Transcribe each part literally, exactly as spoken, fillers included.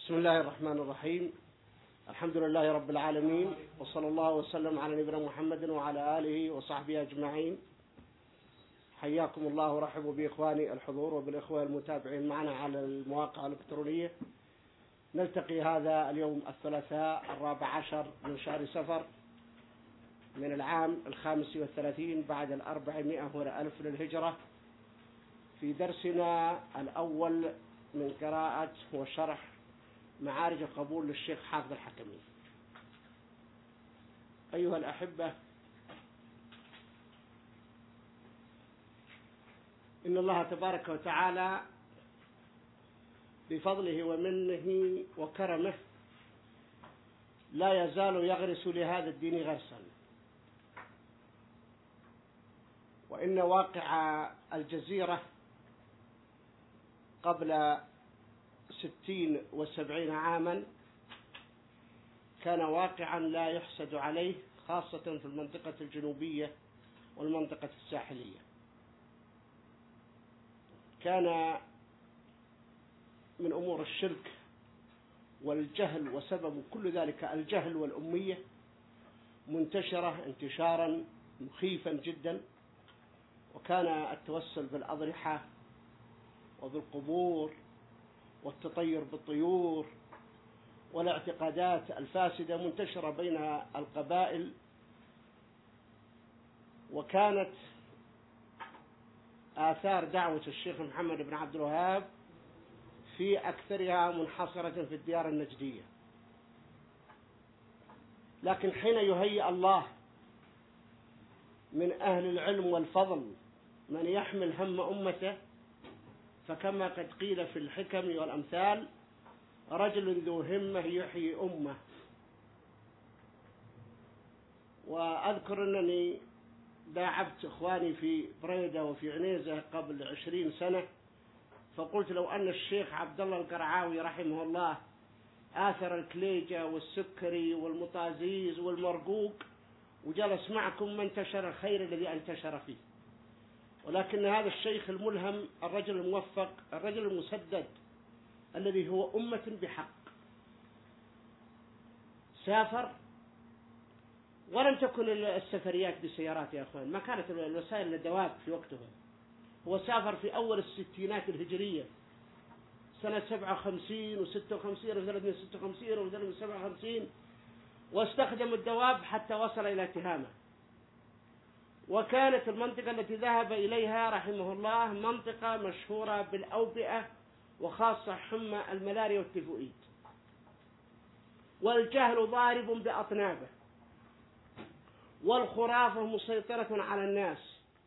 بسم الله الرحمن الرحيم. الحمد لله رب العالمين، وصلى الله وسلم على نبينا محمد وعلى آله وصحبه أجمعين. حياكم الله ورحبوا بإخواني الحضور وبالإخوة المتابعين معنا على المواقع الإلكترونية. نلتقي هذا اليوم الثلاثاء الرابع عشر من شهر سفر من العام الخامس والثلاثين بعد الأربعمائة والألف للهجرة في درسنا الأول من قراءة وشرح معارج القبول للشيخ حافظ الحكمي. أيها الأحبة، إن الله تبارك وتعالى بفضله ومنه وكرمه لا يزال يغرس لهذا الدين غرسا، وإن واقع الجزيرة قبل ستين وسبعين عاما كان واقعا لا يحسد عليه، خاصة في المنطقة الجنوبية والمنطقة الساحلية. كان من أمور الشرك والجهل، وسبب كل ذلك الجهل والأمية، منتشرة انتشارا مخيفا جدا. وكان التوسل بالأضرحة وبالقبور والتطير بالطيور والاعتقادات الفاسدة منتشرة بين القبائل، وكانت آثار دعوة الشيخ محمد بن عبد الوهاب في أكثرها منحصرة في الديار النجدية. لكن حين يهيئ الله من أهل العلم والفضل من يحمل هم أمته، فكما قد قيل في الحكم والأمثال: رجل ذو همة يحيي أمة. وأذكر أنني داعبت إخواني في بريدة وفي عنيزة قبل عشرين سنة، فقلت لو أن الشيخ عبد الله القرعاوي رحمه الله آثر الكليجة والسكري والمطازيز والمرقوق وجلس معكم ما انتشر الخير الذي انتشر فيه. ولكن هذا الشيخ الملهم، الرجل الموفق، الرجل المسدد، الذي هو أمة بحق، سافر، ولم تكن السفريات بسيارات يا أخوان، ما كانت الوسائل الدواب في وقتهم. هو سافر في أول الستينات الهجرية سنة سبعة وخمسين وستة وخمسين وثلاثمائة وستة وخمسين وثلاثمائة وسبعة وخمسين، واستخدم الدواب حتى وصل إلى تهامة. وكانت المنطقة التي ذهب إليها رحمه الله منطقة مشهورة بالأوبئة، وخاصة حمى الملاريا والتيفوئيد، والجهل ضارب بأطنابه، والخرافة مسيطرة على الناس.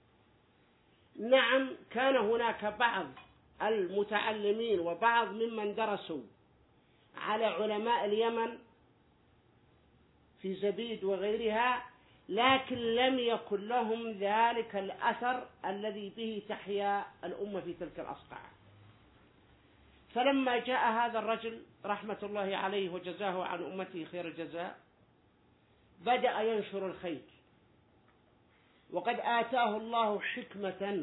نعم، كان هناك بعض المتعلمين وبعض ممن درسوا على علماء اليمن في زبيد وغيرها، لكن لم يكن لهم ذلك الأثر الذي به تحيا الأمة في تلك الأصقاع. فلما جاء هذا الرجل رحمة الله عليه وجزاه عن أمته خير الجزاء، بدأ ينشر الخير، وقد آتاه الله حكمة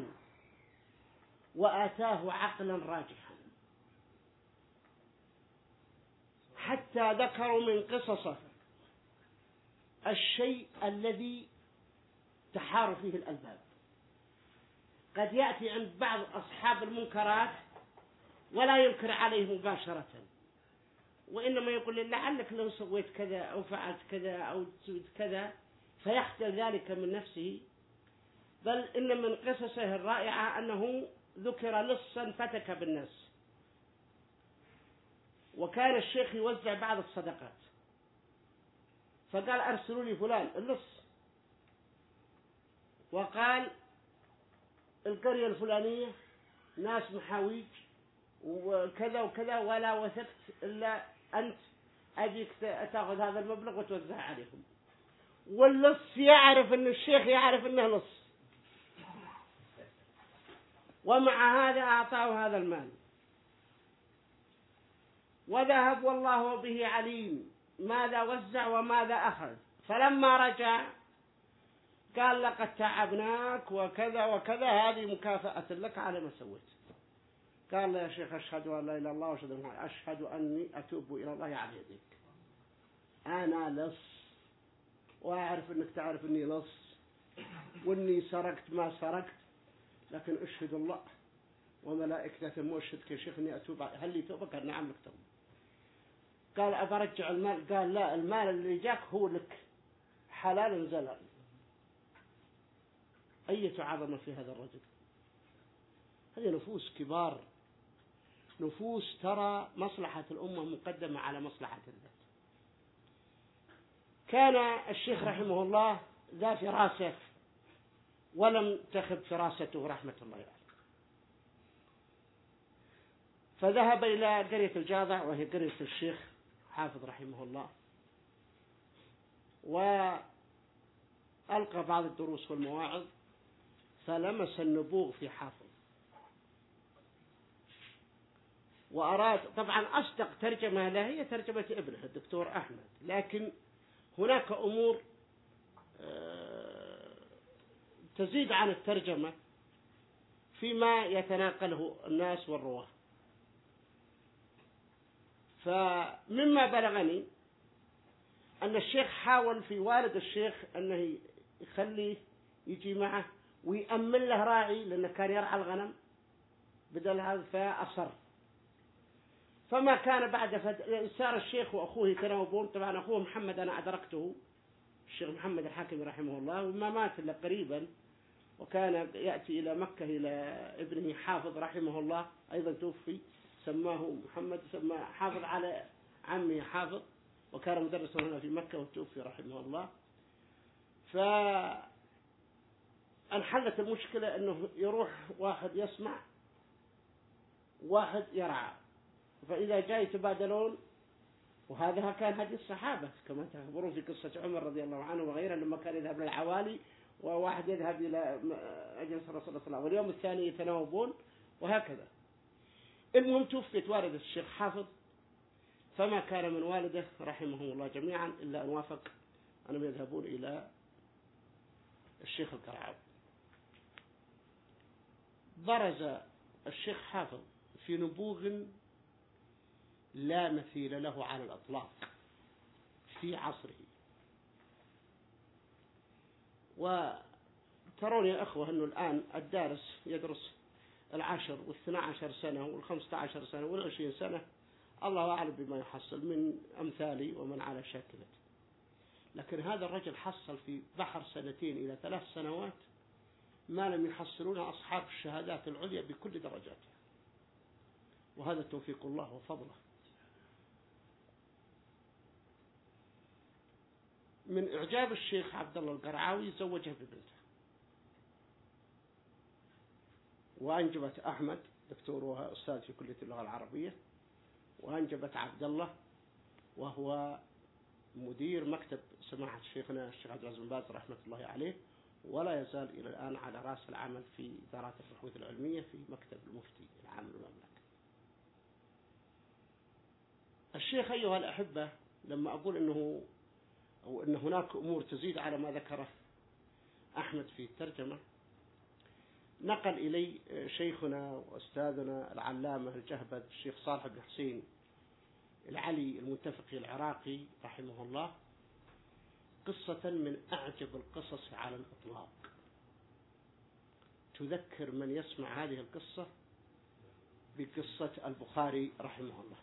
وآتاه عقلا راجحا، حتى ذكروا من قصصه الشيء الذي تحار فيه الألباب. قد يأتي عند بعض أصحاب المنكرات ولا ينكر عليه مباشرة، وإنما يقول لعلك لو سويت كذا أو فعلت كذا أو سويت كذا، فيختل ذلك من نفسه. بل إن من قصصه الرائعة أنه ذكر لصا فتك بالناس، وكان الشيخ يوزع بعض الصدقات، فقال أرسلوا لي فلان اللص، وقال القرية الفلانية ناس محاويج وكذا وكذا، ولا وثقت إلا أنت أجيك تأخذ هذا المبلغ وتوزع عليهم. واللص يعرف أن الشيخ يعرف أنه لص، ومع هذا أعطاه هذا المال وذهب، والله به عليم ماذا وزع وماذا أخذ. فلما رجع قال لقد تعبناك وكذا وكذا، هذه مكافأة لك على ما سويت. قال له يا شيخ أشهد أن لا إله إلا الله وأشهد أن أشهد أني أتوب إلى الله على يديك. أنا لص وأعرف أنك تعرف أني لص وأني سرقت ما سرقت، لكن أشهد الله وملائكته وأشهدك يا شيخ أني أتوب. هل لي توبة؟ قال نعم لك توبة. قال أبرجع المال؟ قال لا، المال اللي جاك هو لك حلال زلال. أية عظمة في هذا الرجل. هذه نفوس كبار، نفوس ترى مصلحة الأمة مقدمة على مصلحة الذات. كان الشيخ رحمه الله ذا فراسة ولم تخب فراسته رحمة الله عليه، فذهب إلى قرية الجاضع وهي قرية الشيخ حافظ رحمه الله، وألقى بعض الدروس والمواعظ، فلمس النبوغ في حافظ وأراد. طبعا أصدق ترجمة له هي ترجمة ابنه الدكتور أحمد، لكن هناك أمور تزيد عن الترجمة فيما يتناقله الناس والرواه. فمما بلغني أن الشيخ حاول في والد الشيخ أنه يخليه يجي معه ويأمن له راعي، لأنه كان يرعى الغنم بدل هذا، فأصر. فما كان بعد فد... سار الشيخ وأخوه يتناوبون. طبعا أخوه محمد أنا أدركته، الشيخ محمد الحاكم رحمه الله، وما مات إلا قريبا، وكان يأتي إلى مكة إلى ابنه حافظ رحمه الله أيضا توفي، سماه محمد، سماه حافظ على عمه حافظ، وكان مدرسا هنا في مكة وتوفي رحمه الله. فانحلت المشكلة أنه يروح واحد يسمع واحد يرعى، فإذا جاء يتبادلون. وهذا كان هدي الصحابة كما تخبرون في قصة عمر رضي الله عنه وغيره، لما كان يذهب للعوالي وواحد يذهب إلى أجلس الرسول صلى الله عليه وسلم واليوم الثاني يتناوبون وهكذا. المهم توفيت والد الشيخ حافظ، فما كان من والده رحمهم الله جميعا إلا أن وافق أنهم يذهبون إلى الشيخ القرعاوي. برز الشيخ حافظ في نبوغ لا مثيل له على الأطلاق في عصره. وترون يا أخوة أنه الآن الدارس يدرس العشر والثنى عشر سنة والخمسة عشر سنة والعشرين سنة، الله أعلم بما يحصل من أمثالي ومن على شاكلته. لكن هذا الرجل حصل في بحر سنتين إلى ثلاث سنوات ما لم يحصلونه أصحاب الشهادات العليا بكل درجاتها، وهذا توفيق الله وفضله. من إعجاب الشيخ عبد الله القرعاوي زوجه ببنته، وأنجبت أحمد دكتور وهو أستاذ في كلية اللغة العربية، وأنجبت عبد الله وهو مدير مكتب سماحة شيخنا الشيخ عبد العزيز بن باز رحمة الله عليه، ولا يزال إلى الآن على رأس العمل في إدارات البحوث العلمية في مكتب المفتي العام للمملكة. الشيخ أيها الأحبة، لما أقول أنه أو أن هناك أمور تزيد على ما ذكره أحمد في الترجمة، نقل إلي شيخنا وأستاذنا العلامة الجهبذ الشيخ صالح بن حسين العلي المنتفقي العراقي رحمه الله قصة من أعجب القصص على الإطلاق، تذكر من يسمع هذه القصة بقصة البخاري رحمه الله.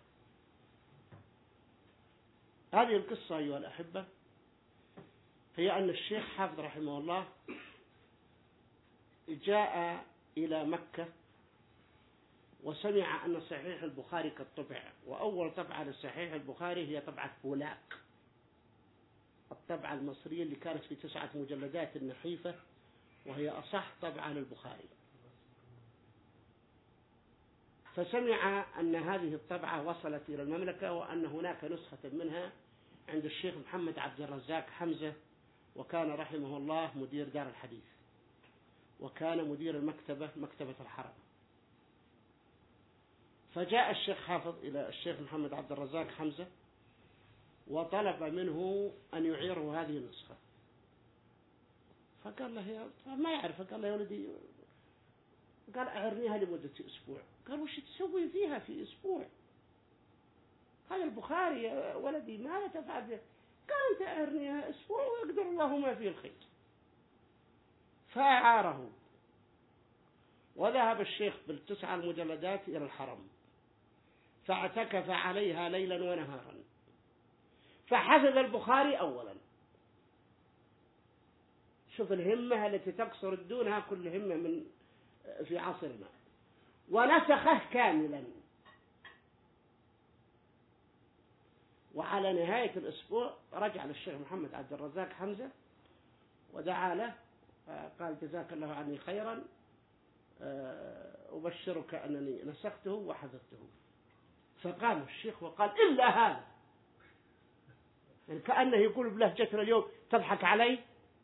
هذه القصة أيها الأحبة هي أن الشيخ حافظ رحمه الله جاء إلى مكة وسمع أن صحيح البخاري قد طبع، وأول طبعة لصحيح البخاري هي طبعة بولاق، الطبعة المصرية اللي كانت في تسعة مجلدات النحيفة، وهي أصح طبعة للبخاري. فسمع أن هذه الطبعة وصلت إلى المملكة، وأن هناك نسخة منها عند الشيخ محمد عبد الرزاق حمزة، وكان رحمه الله مدير دار الحديث، وكان مدير المكتبة مكتبة الحرم. فجاء الشيخ حافظ إلى الشيخ محمد عبد الرزاق حمزة وطلب منه أن يعيره هذه النسخة، فقال له يا ما يعرف، قال له يا ولدي، قال أعرنيها لمدة أسبوع. قال وش تسوي فيها في أسبوع؟ هذا البخاري يا ولدي ماذا تفعل فيه؟ قال أنت أعرني أسبوع ويقدر الله ما فيه الخير. فأعاره، وذهب الشيخ بالتسعة المجلدات إلى الحرم فاعتكف عليها ليلا ونهارا، فحفظ البخاري أولا. شوف الهمة التي تقصر دونها كل همة من في عصرنا. ونسخه كاملا، وعلى نهاية الأسبوع رجع للشيخ محمد عبد الرزاق حمزة ودعا له قال جزاك الله عني خيرا، أبشرك أنني نسخته وحفظته. فقام الشيخ وقال إلا هذا، يعني كأنه يقول بلهجتنا اليوم تضحك علي.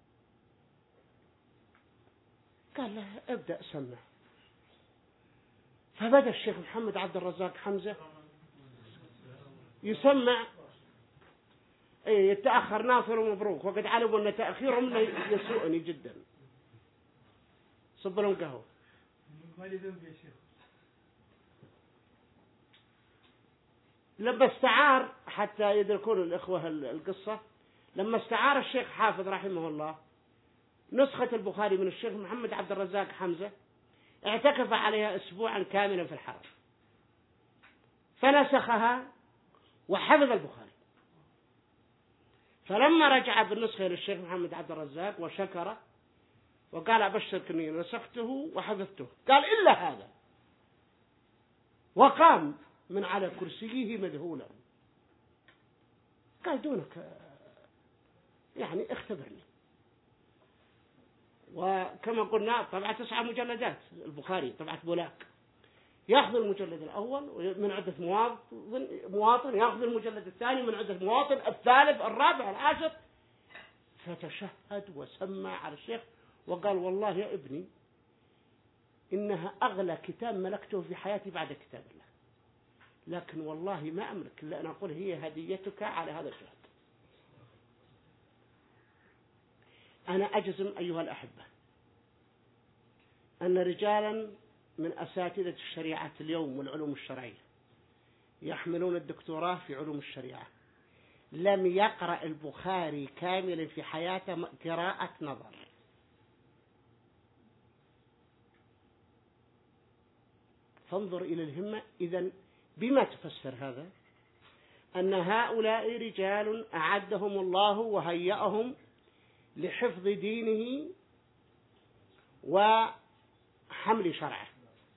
قال له ابدأ سمع. فبدأ الشيخ محمد عبد الرزاق حمزة يسمع. ايه يتأخر ناصر ومبروك، وقد علموا أن تأخيرهم يسوءني جدا. صب لهم قهوة. لما استعار، حتى يدركون الإخوة القصة، لما استعار الشيخ حافظ رحمه الله نسخة البخاري من الشيخ محمد عبد الرزاق حمزة، اعتكف عليها أسبوعا كاملا في الحرم، فنسخها وحفظ البخاري. فلما رجع بالنسخة للشيخ محمد عبد الرزاق وشكره وقال أبشرك أني نسخته وحفظته، قال إلا هذا، وقام من على كرسيه مذهولا. قال دونك يعني اختبرني. وكما قلنا طبعا تسعة مجلدات البخاري طبعة بولاك، يأخذ المجلد الأول من عدة مواطن مواطن يأخذ المجلد الثاني من عدة مواطن، الثالث الرابع العاشر. فتشهد وسمع على الشيخ وقال والله يا ابني إنها أغلى كتاب ملكته في حياتي بعد كتاب الله، لكن والله ما أملك إلا أن أقول هي هديتك على هذا الجهد. أنا أجزم أيها الأحبة أن رجالا من أساتذة الشريعة اليوم والعلوم الشرعية يحملون الدكتوراه في علوم الشريعة لم يقرأ البخاري كاملا في حياته قراءة نظر. فانظر إلى الهمة. إذن بما تفسر هذا؟ أن هؤلاء رجال أعدهم الله وهيأهم لحفظ دينه وحمل شرعه.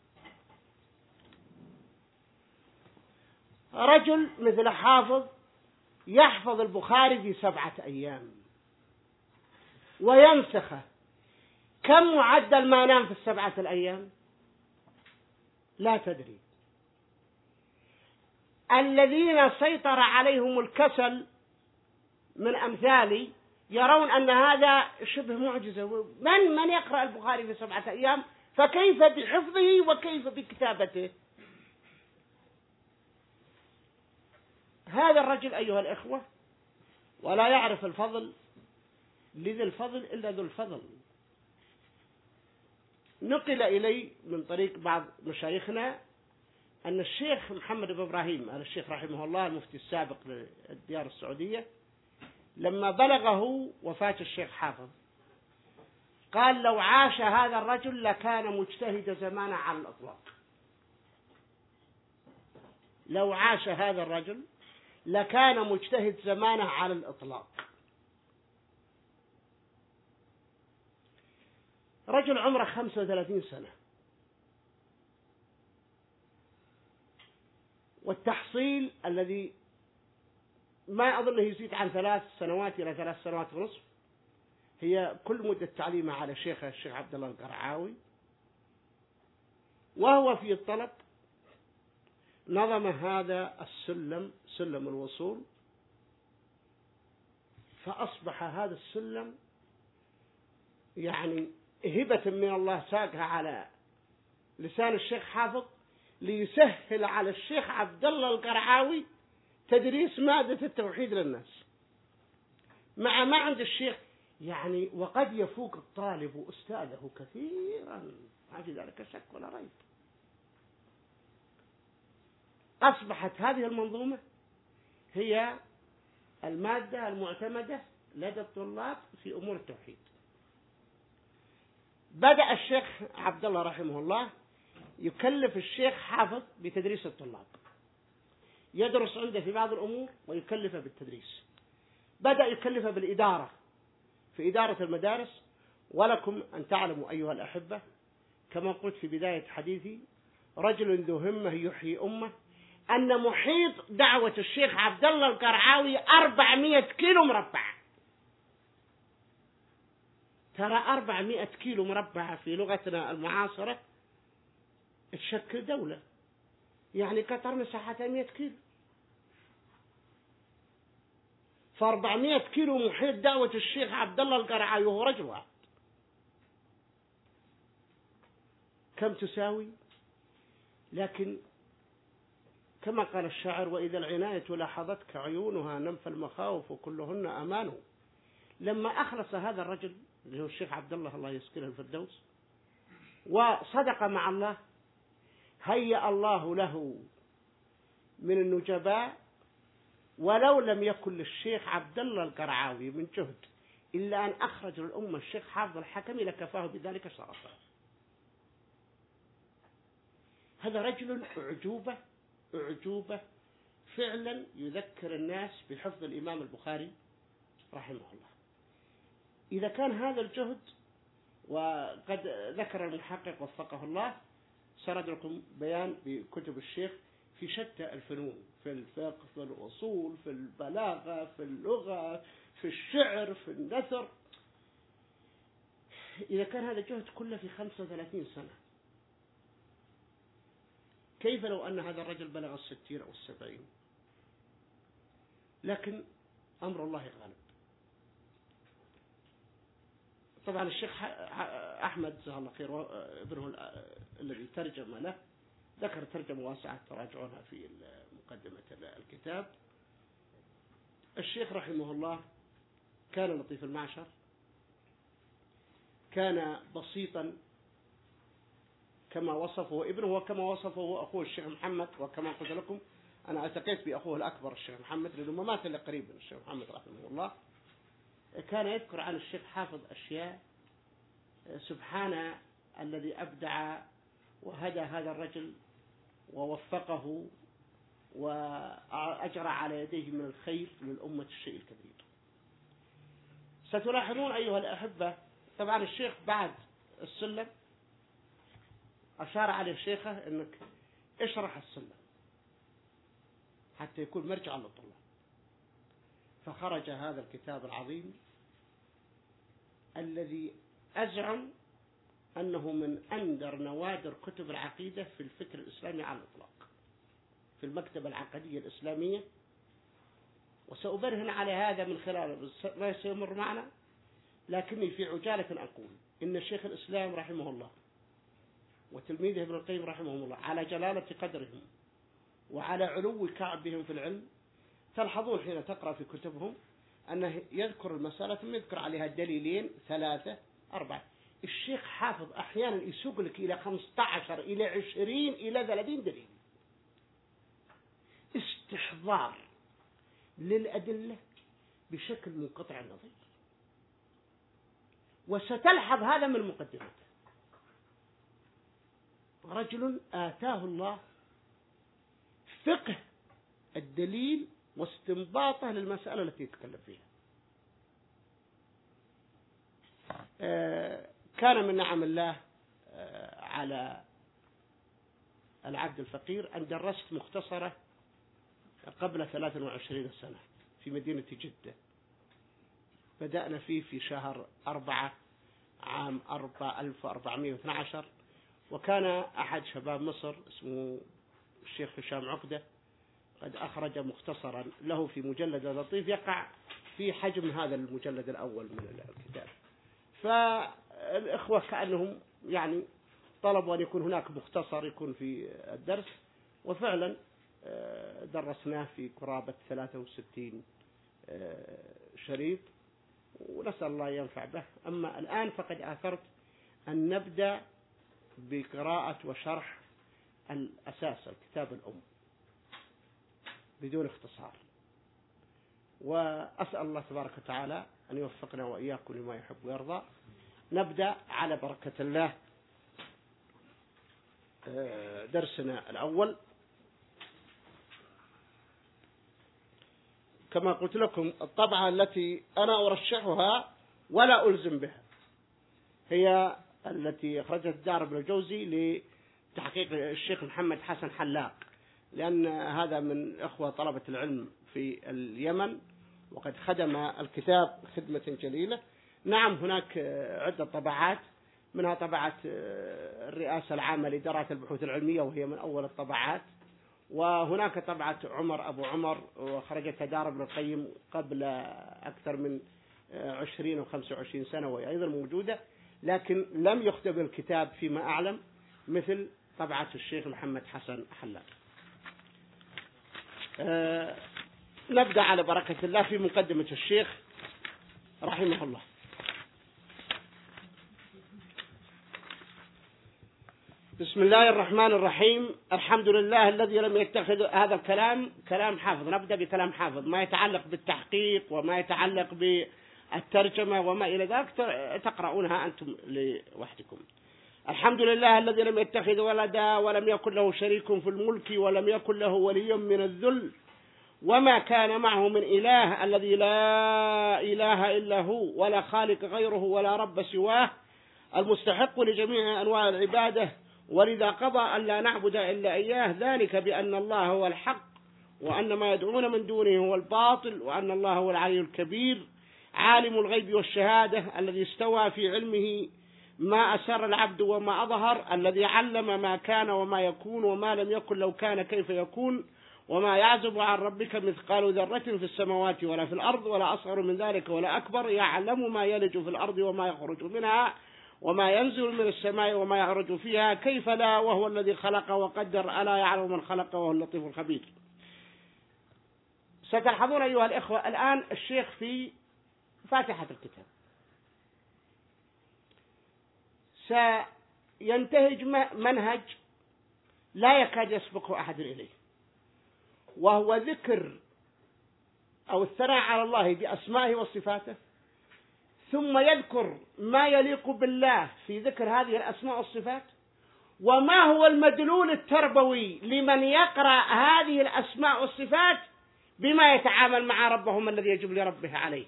رجل مثل حافظ يحفظ البخاري في سبعة أيام وينسخه، كم معدل ما نام في السبعة الأيام؟ لا تدري. الذين سيطر عليهم الكسل من أمثالي يرون أن هذا شبه معجزة. من من يقرأ البخاري في سبعة أيام؟ فكيف بحفظه وكيف بكتابته؟ هذا الرجل أيها الإخوة ولا يعرف الفضل لذي الفضل إلا ذو الفضل. نقل إلي من طريق بعض مشايخنا أن الشيخ محمد بن إبراهيم هذا الشيخ رحمه الله المفتي السابق للديار السعودية لما بلغه وفاة الشيخ حافظ قال لو عاش هذا الرجل لكان مجتهد زمانه على الإطلاق. لو عاش هذا الرجل لكان مجتهد زمانه على الإطلاق. رجل عمره خمسة وثلاثين سنة، والتحصيل الذي ما أظنه يزيد عن ثلاث سنوات إلى ثلاث سنوات ونصف هي كل مدة تعليمه على شيخه الشيخ عبد الله القرعاوي. وهو في الطلب نظم هذا السلم سلم الوصول، فأصبح هذا السلم يعني هبة من الله ساقها على لسان الشيخ حافظ ليسهل على الشيخ عبد الله القرعاوي تدريس مادة التوحيد للناس، مع ما عند الشيخ يعني وقد يفوق الطالب أستاذه كثيرا، ما في ذلك شك ولا ريب. أصبحت هذه المنظومة هي المادة المعتمدة لدى الطلاب في أمور التوحيد. بدأ الشيخ عبد الله رحمه الله يكلف الشيخ حافظ بتدريس الطلاب، يدرس عنده في بعض الأمور ويكلفه بالتدريس. بدأ يكلفه بالإدارة في إدارة المدارس. ولكم أن تعلموا أيها الأحبة كما قلت في بداية حديثي، رجل ذو همة يحيي أمة، أن محيط دعوة الشيخ عبد الله القرعاوي أربعمائة كيلو مربع. ترى أربعمائة كيلو مربع في لغتنا المعاصرة تشكل دولة، يعني قطر مساحتها مئة كيلو، فأربعمائة كيلو محيط دعوة الشيخ عبد الله القرعاوي وهو رجل واحد كم تساوي؟ لكن كما قال الشاعر: وإذا العناية لاحظتك عيونها نمف المخاوف كلهن أمان. لما أخلص هذا الرجل اللي هو الشيخ عبد الله الله يسكنه الفردوس وصدق مع الله، هيأ الله له من النجباء، ولو لم يكن للشيخ عبد الله القرعاوي من جهد إلا أن أخرج للأمة الشيخ حافظ الحكمي لكفاه بذلك شرفا. هذا رجل أعجوبة أعجوبة فعلا يذكر الناس بحفظ الإمام البخاري رحمه الله. إذا كان هذا الجهد، وقد ذكر المحقق وفقه الله سرد لكم بيان بكتب الشيخ في شتى الفنون، في الفقه، في الأصول، في البلاغة، في اللغة، في الشعر، في النثر. إذا كان هذا الجهد كله في خمسة وثلاثين سنة، كيف لو أن هذا الرجل بلغ الستين أو السبعين؟ لكن أمر الله غالب. طبعا الشيخ أحمد جزاه الله خير ابنه الذي ترجم له ذكر ترجمة واسعة تراجعونها في مقدمة الكتاب. الشيخ رحمه الله كان لطيف المعشر، كان بسيطا كما وصفه ابنه وكما وصفه أخوه الشيخ محمد. وكما قلت لكم أنا التقيت بأخوه الأكبر الشيخ محمد لأنه ما مات إلا قريبا. الشيخ محمد رحمه الله كان يذكر عن الشيخ حافظ أشياء سبحان الذي أبدع وهدى هذا الرجل ووفقه وأجرى على يديه من الخير للأمة الشيء الكبير. ستلاحظون أيها الأحبة طبعا الشيخ بعد السلم أشار عليه الشيخة أنك اشرح السلم حتى يكون مرجع للطلاب. فخرج هذا الكتاب العظيم الذي أزعم أنه من أندر نوادر كتب العقيدة في الفكر الإسلامي على الإطلاق، في المكتبة العقدية الإسلامية. وسأبرهن على هذا من خلال ما سيمر معنا، لكني في عجالة أقول إن الشيخ الإسلام رحمه الله وتلميذه ابن القيم رحمه الله على جلالة قدرهم وعلى علو كعبهم في العلم، تلحظون حين تقرأ في كتبهم أنه يذكر المسألة ثم يذكر عليها دليلين ثلاثة أربعة. الشيخ حافظ أحيانا يسوق لك إلى خمسة عشر إلى عشرين إلى ثلاثين دليل. استحضار للأدلة بشكل منقطع النظير، وستلحظ هذا من مقدمته. رجل آتاه الله فقه الدليل واستنباطه للمسألة التي يتكلم فيها. كان من نعم الله على العبد الفقير أن درست مختصرة قبل ثلاث وعشرين سنة في مدينة جدة. بدأنا فيه في شهر أربعة عام ألف وأربعمائة واثني عشر، وكان أحد شباب مصر اسمه الشيخ هشام عقدة قد أخرج مختصرا له في مجلد لطيف يقع في حجم هذا المجلد الأول من الكتاب. فالإخوة كأنهم يعني طلبوا أن يكون هناك مختصر يكون في الدرس، وفعلا درسناه في قرابة ثلاثة وستين شريط، ونسأل الله ينفع به. أما الآن فقد آثرت أن نبدأ بقراءة وشرح الأساس الكتاب الأم. بدون اختصار. وأسأل الله تبارك وتعالى أن يوفقنا وإياكم لما يحب ويرضى. نبدأ على بركة الله درسنا الأول. كما قلت لكم الطبعة التي أنا أرشحها ولا ألزم بها هي التي أخرجت الدار ابن الجوزي لتحقيق الشيخ محمد حسن حلاق، لأن هذا من أخوة طلبة العلم في اليمن وقد خدم الكتاب خدمة جليلة. نعم هناك عدة طبعات، منها طبعة الرئاسة العامة لإدارة البحوث العلمية وهي من أول الطبعات، وهناك طبعة عمر أبو عمر وخرجتها دار ابن القيم قبل أكثر من عشرين أو خمسة وعشرين سنة وهي أيضا موجودة، لكن لم يختم الكتاب فيما أعلم مثل طبعة الشيخ محمد حسن حلاق. أه نبدأ على بركة الله في مقدمة الشيخ رحمه الله. بسم الله الرحمن الرحيم. الحمد لله الذي لم يتخذ هذا الكلام كلام حافظ. نبدأ بكلام حافظ ما يتعلق بالتحقيق وما يتعلق بالترجمة وما إلى ذلك تقرؤونها أنتم لوحدكم. الحمد لله الذي لم يتخذ ولدا ولم يكن له شريك في الملك ولم يكن له ولي من الذل وما كان معه من إله، الذي لا إله إلا هو ولا خالق غيره ولا رب سواه، المستحق لجميع أنواع العبادة، ولذا قضى أن لا نعبد إلا إياه، ذلك بأن الله هو الحق وأن ما يدعون من دونه هو الباطل وأن الله هو العلي الكبير، عالم الغيب والشهادة، الذي استوى في علمه ما أسر العبد وما أظهر، الذي علم ما كان وما يكون وما لم يكن لو كان كيف يكون، وما يعزب عن ربك مثقال ذرة في السماوات ولا في الأرض ولا أصغر من ذلك ولا أكبر، يعلم ما يلج في الأرض وما يخرج منها وما ينزل من السماء وما يعرج فيها، كيف لا وهو الذي خلق وقدر، ألا يعلم من خلق وهو اللطيف الخبير. ستلحظون أيها الإخوة الآن الشيخ في فاتحة الكتاب سينتهج منهج لا يكاد يسبقه أحد إليه، وهو ذكر أو الثناء على الله بأسمائه وصفاته، ثم يذكر ما يليق بالله في ذكر هذه الأسماء والصفات، وما هو المدلول التربوي لمن يقرأ هذه الأسماء والصفات بما يتعامل مع ربهم الذي يجب لربه عليه.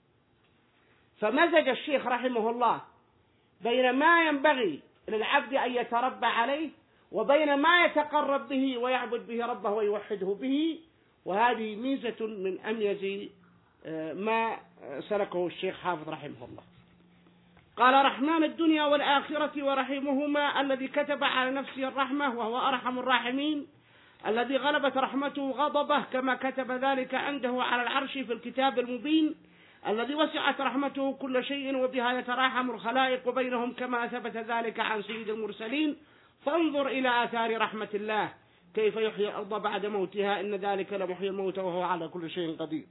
فمزج الشيخ رحمه الله بين ما ينبغي للعبد أن يتربى عليه وبين ما يتقرب به ويعبد به ربه ويوحده به، وهذه ميزة من أميز ما سلكه الشيخ حافظ رحمه الله. قال: رحمن الدنيا والآخرة ورحيمهما، الذي كتب على نفسه الرحمة وهو أرحم الراحمين، الذي غلبت رحمته غضبه كما كتب ذلك عنده على العرش في الكتاب المبين، الذي وسعت رحمته كل شيء وبها يتراحم الخلائق بينهم كما ثبت ذلك عن سيد المرسلين، فانظر إلى آثار رحمة الله كيف يحيي الأرض بعد موتها، إن ذلك لمحيي الموتى وهو على كل شيء قدير.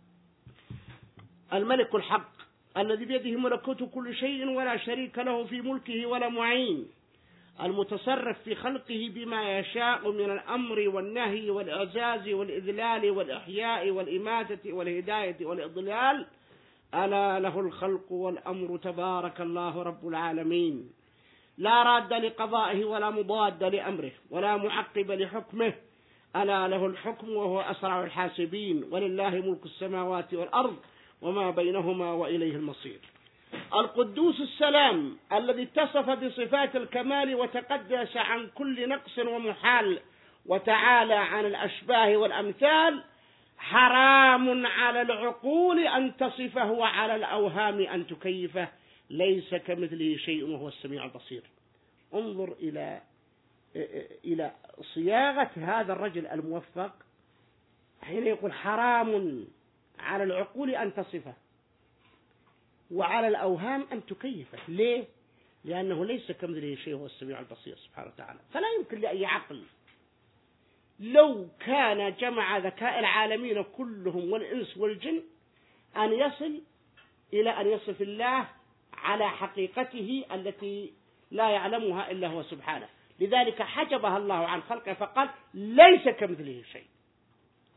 الملك الحق الذي بيده ملكوت كل شيء ولا شريك له في ملكه ولا معين، المتصرف في خلقه بما يشاء من الأمر والنهي والإعزاز والإذلال والإحياء والإماتة والهداية والإضلال، ألا له الخلق والأمر تبارك الله رب العالمين، لا راد لقضائه ولا مضاد لأمره ولا معقب لحكمه، ألا له الحكم وهو أسرع الحاسبين، ولله ملك السماوات والأرض وما بينهما وإليه المصير. القدوس السلام الذي اتصف بصفات الكمال وتقدس عن كل نقص ومحال وتعالى عن الأشباه والأمثال، حرام على العقول أن تصفه وعلى الأوهام أن تكيفه، ليس كمثله شيء وهو السميع البصير. انظر إلى إلى صياغة هذا الرجل الموفق حين يقول حرام على العقول أن تصفه وعلى الأوهام أن تكيفه. ليه؟ لأنه ليس كمثله شيء هو السميع البصير سبحانه وتعالى. فلا يمكن لأي عقل لو كان جمع ذكاء العالمين كلهم والإنس والجن أن يصل إلى أن يصف الله على حقيقته التي لا يعلمها إلا هو سبحانه، لذلك حجبها الله عن خلقه فقال ليس كمثله شيء.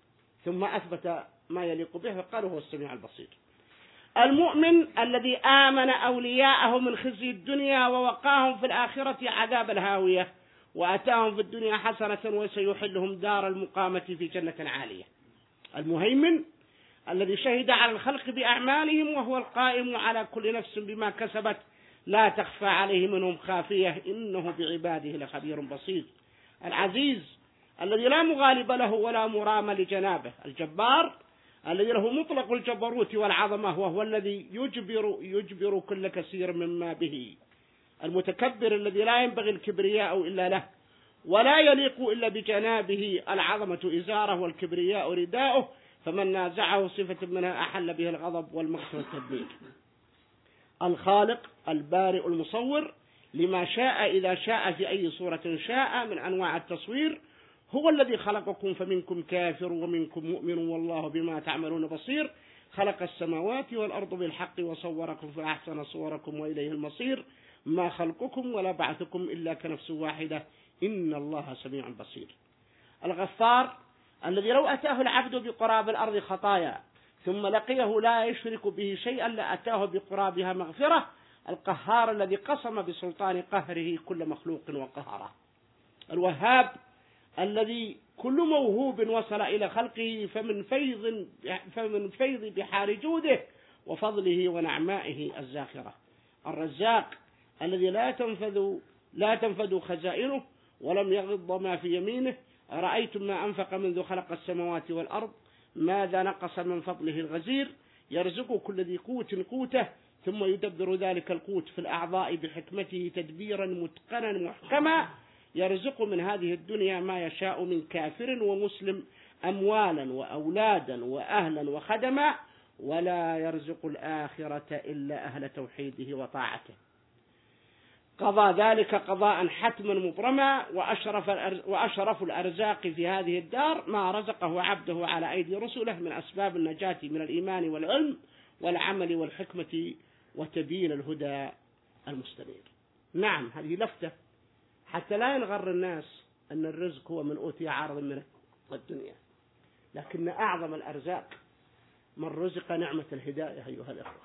ثم أثبت ما يليق به وقال هو السميع البصير. المؤمن الذي آمن أولياءه من خزي الدنيا ووقاهم في الآخرة عذاب الهاوية وأتاهم في الدنيا حسنة وسيحلهم دار المقامة في جنة عالية. المهيمن الذي شهد على الخلق بأعمالهم وهو القائم على كل نفس بما كسبت لا تخفى عليه منهم خافية إنه بعباده لخبير بصير. العزيز الذي لا مغالب له ولا مرام لجنابه. الجبار الذي له مطلق الجبروت والعظمة وهو الذي يجبر, يجبر كل كثير مما به. المتكبر الذي لا ينبغي الكبرياء إلا له ولا يليق إلا بجنابه. العظمة إزاره والكبرياء رداؤه فمن نازعه صفة منها أحل به الغضب والمقت والتدبير. الخالق البارئ المصور لما شاء إذا شاء في أي صورة شاء من أنواع التصوير. هو الذي خلقكم فمنكم كافر ومنكم مؤمن والله بما تعملون بصير. خلق السماوات والأرض بالحق وصوركم فأحسن صوركم وإليه المصير. ما خلقكم ولا بعثكم إلا كنفس واحدة إن الله سميع بصير. الغفار الذي لو أتاه العبد بقراب الأرض خطايا ثم لقيه لا يشرك به شيئا لأتاه بقرابها مغفرة. القهار الذي قسم بسلطان قهره كل مخلوق وقهره. الوهاب الذي كل موهوب وصل إلى خلقه فمن فيض, فمن فيض بحار جوده وفضله ونعمائه الزاخرة. الرزاق الذي لا تنفذ, لا تنفذ خزائنه ولم يغض ما في يمينه. أرأيتم ما أنفق منذ خلق السماوات والأرض ماذا نقص من فضله الغزير. يرزق كل ذي قوت قوته ثم يدبر ذلك القوت في الأعضاء بحكمته تدبيرا متقنا محكما. يرزق من هذه الدنيا ما يشاء من كافر ومسلم أموالا وأولادا وأهلا وخدما ولا يرزق الآخرة إلا أهل توحيده وطاعته. قضى ذلك قضاء حتما مبرما. وأشرف, وأشرف الأرزاق في هذه الدار ما رزقه عبده على أيدي رسله من أسباب النجاة من الإيمان والعلم والعمل والحكمة وتبيين الهدى المستنير. نعم هذه لفتة حتى لا ينغر الناس أن الرزق هو من أوتي عارض من الدنيا، لكن أعظم الأرزاق من رزق نعمة الهداية. أيها الأخوة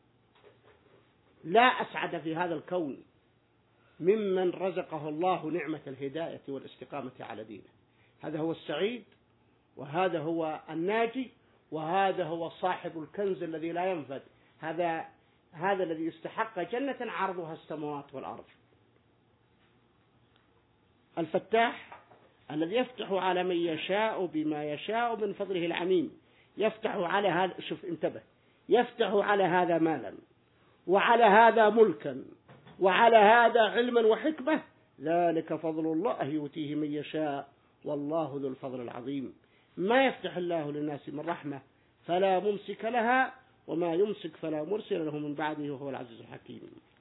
لا أسعد في هذا الكون ممن رزقه الله نعمة الهداية والاستقامة على دينه. هذا هو السعيد وهذا هو الناجي وهذا هو صاحب الكنز الذي لا ينفد. هذا هذا الذي يستحق جنة عرضها السماوات والأرض. الفتاح الذي يفتح على من يشاء بما يشاء من فضله العميم. يفتح على هذا، شوف انتبه، يفتح على هذا مالا وعلى هذا ملكا وعلى هذا علما وحكمة. ذلك فضل الله يؤتيه من يشاء والله ذو الفضل العظيم. ما يفتح الله للناس من رحمة فلا ممسك لها وما يمسك فلا مرسل له من بعده وهو العزيز الحكيم.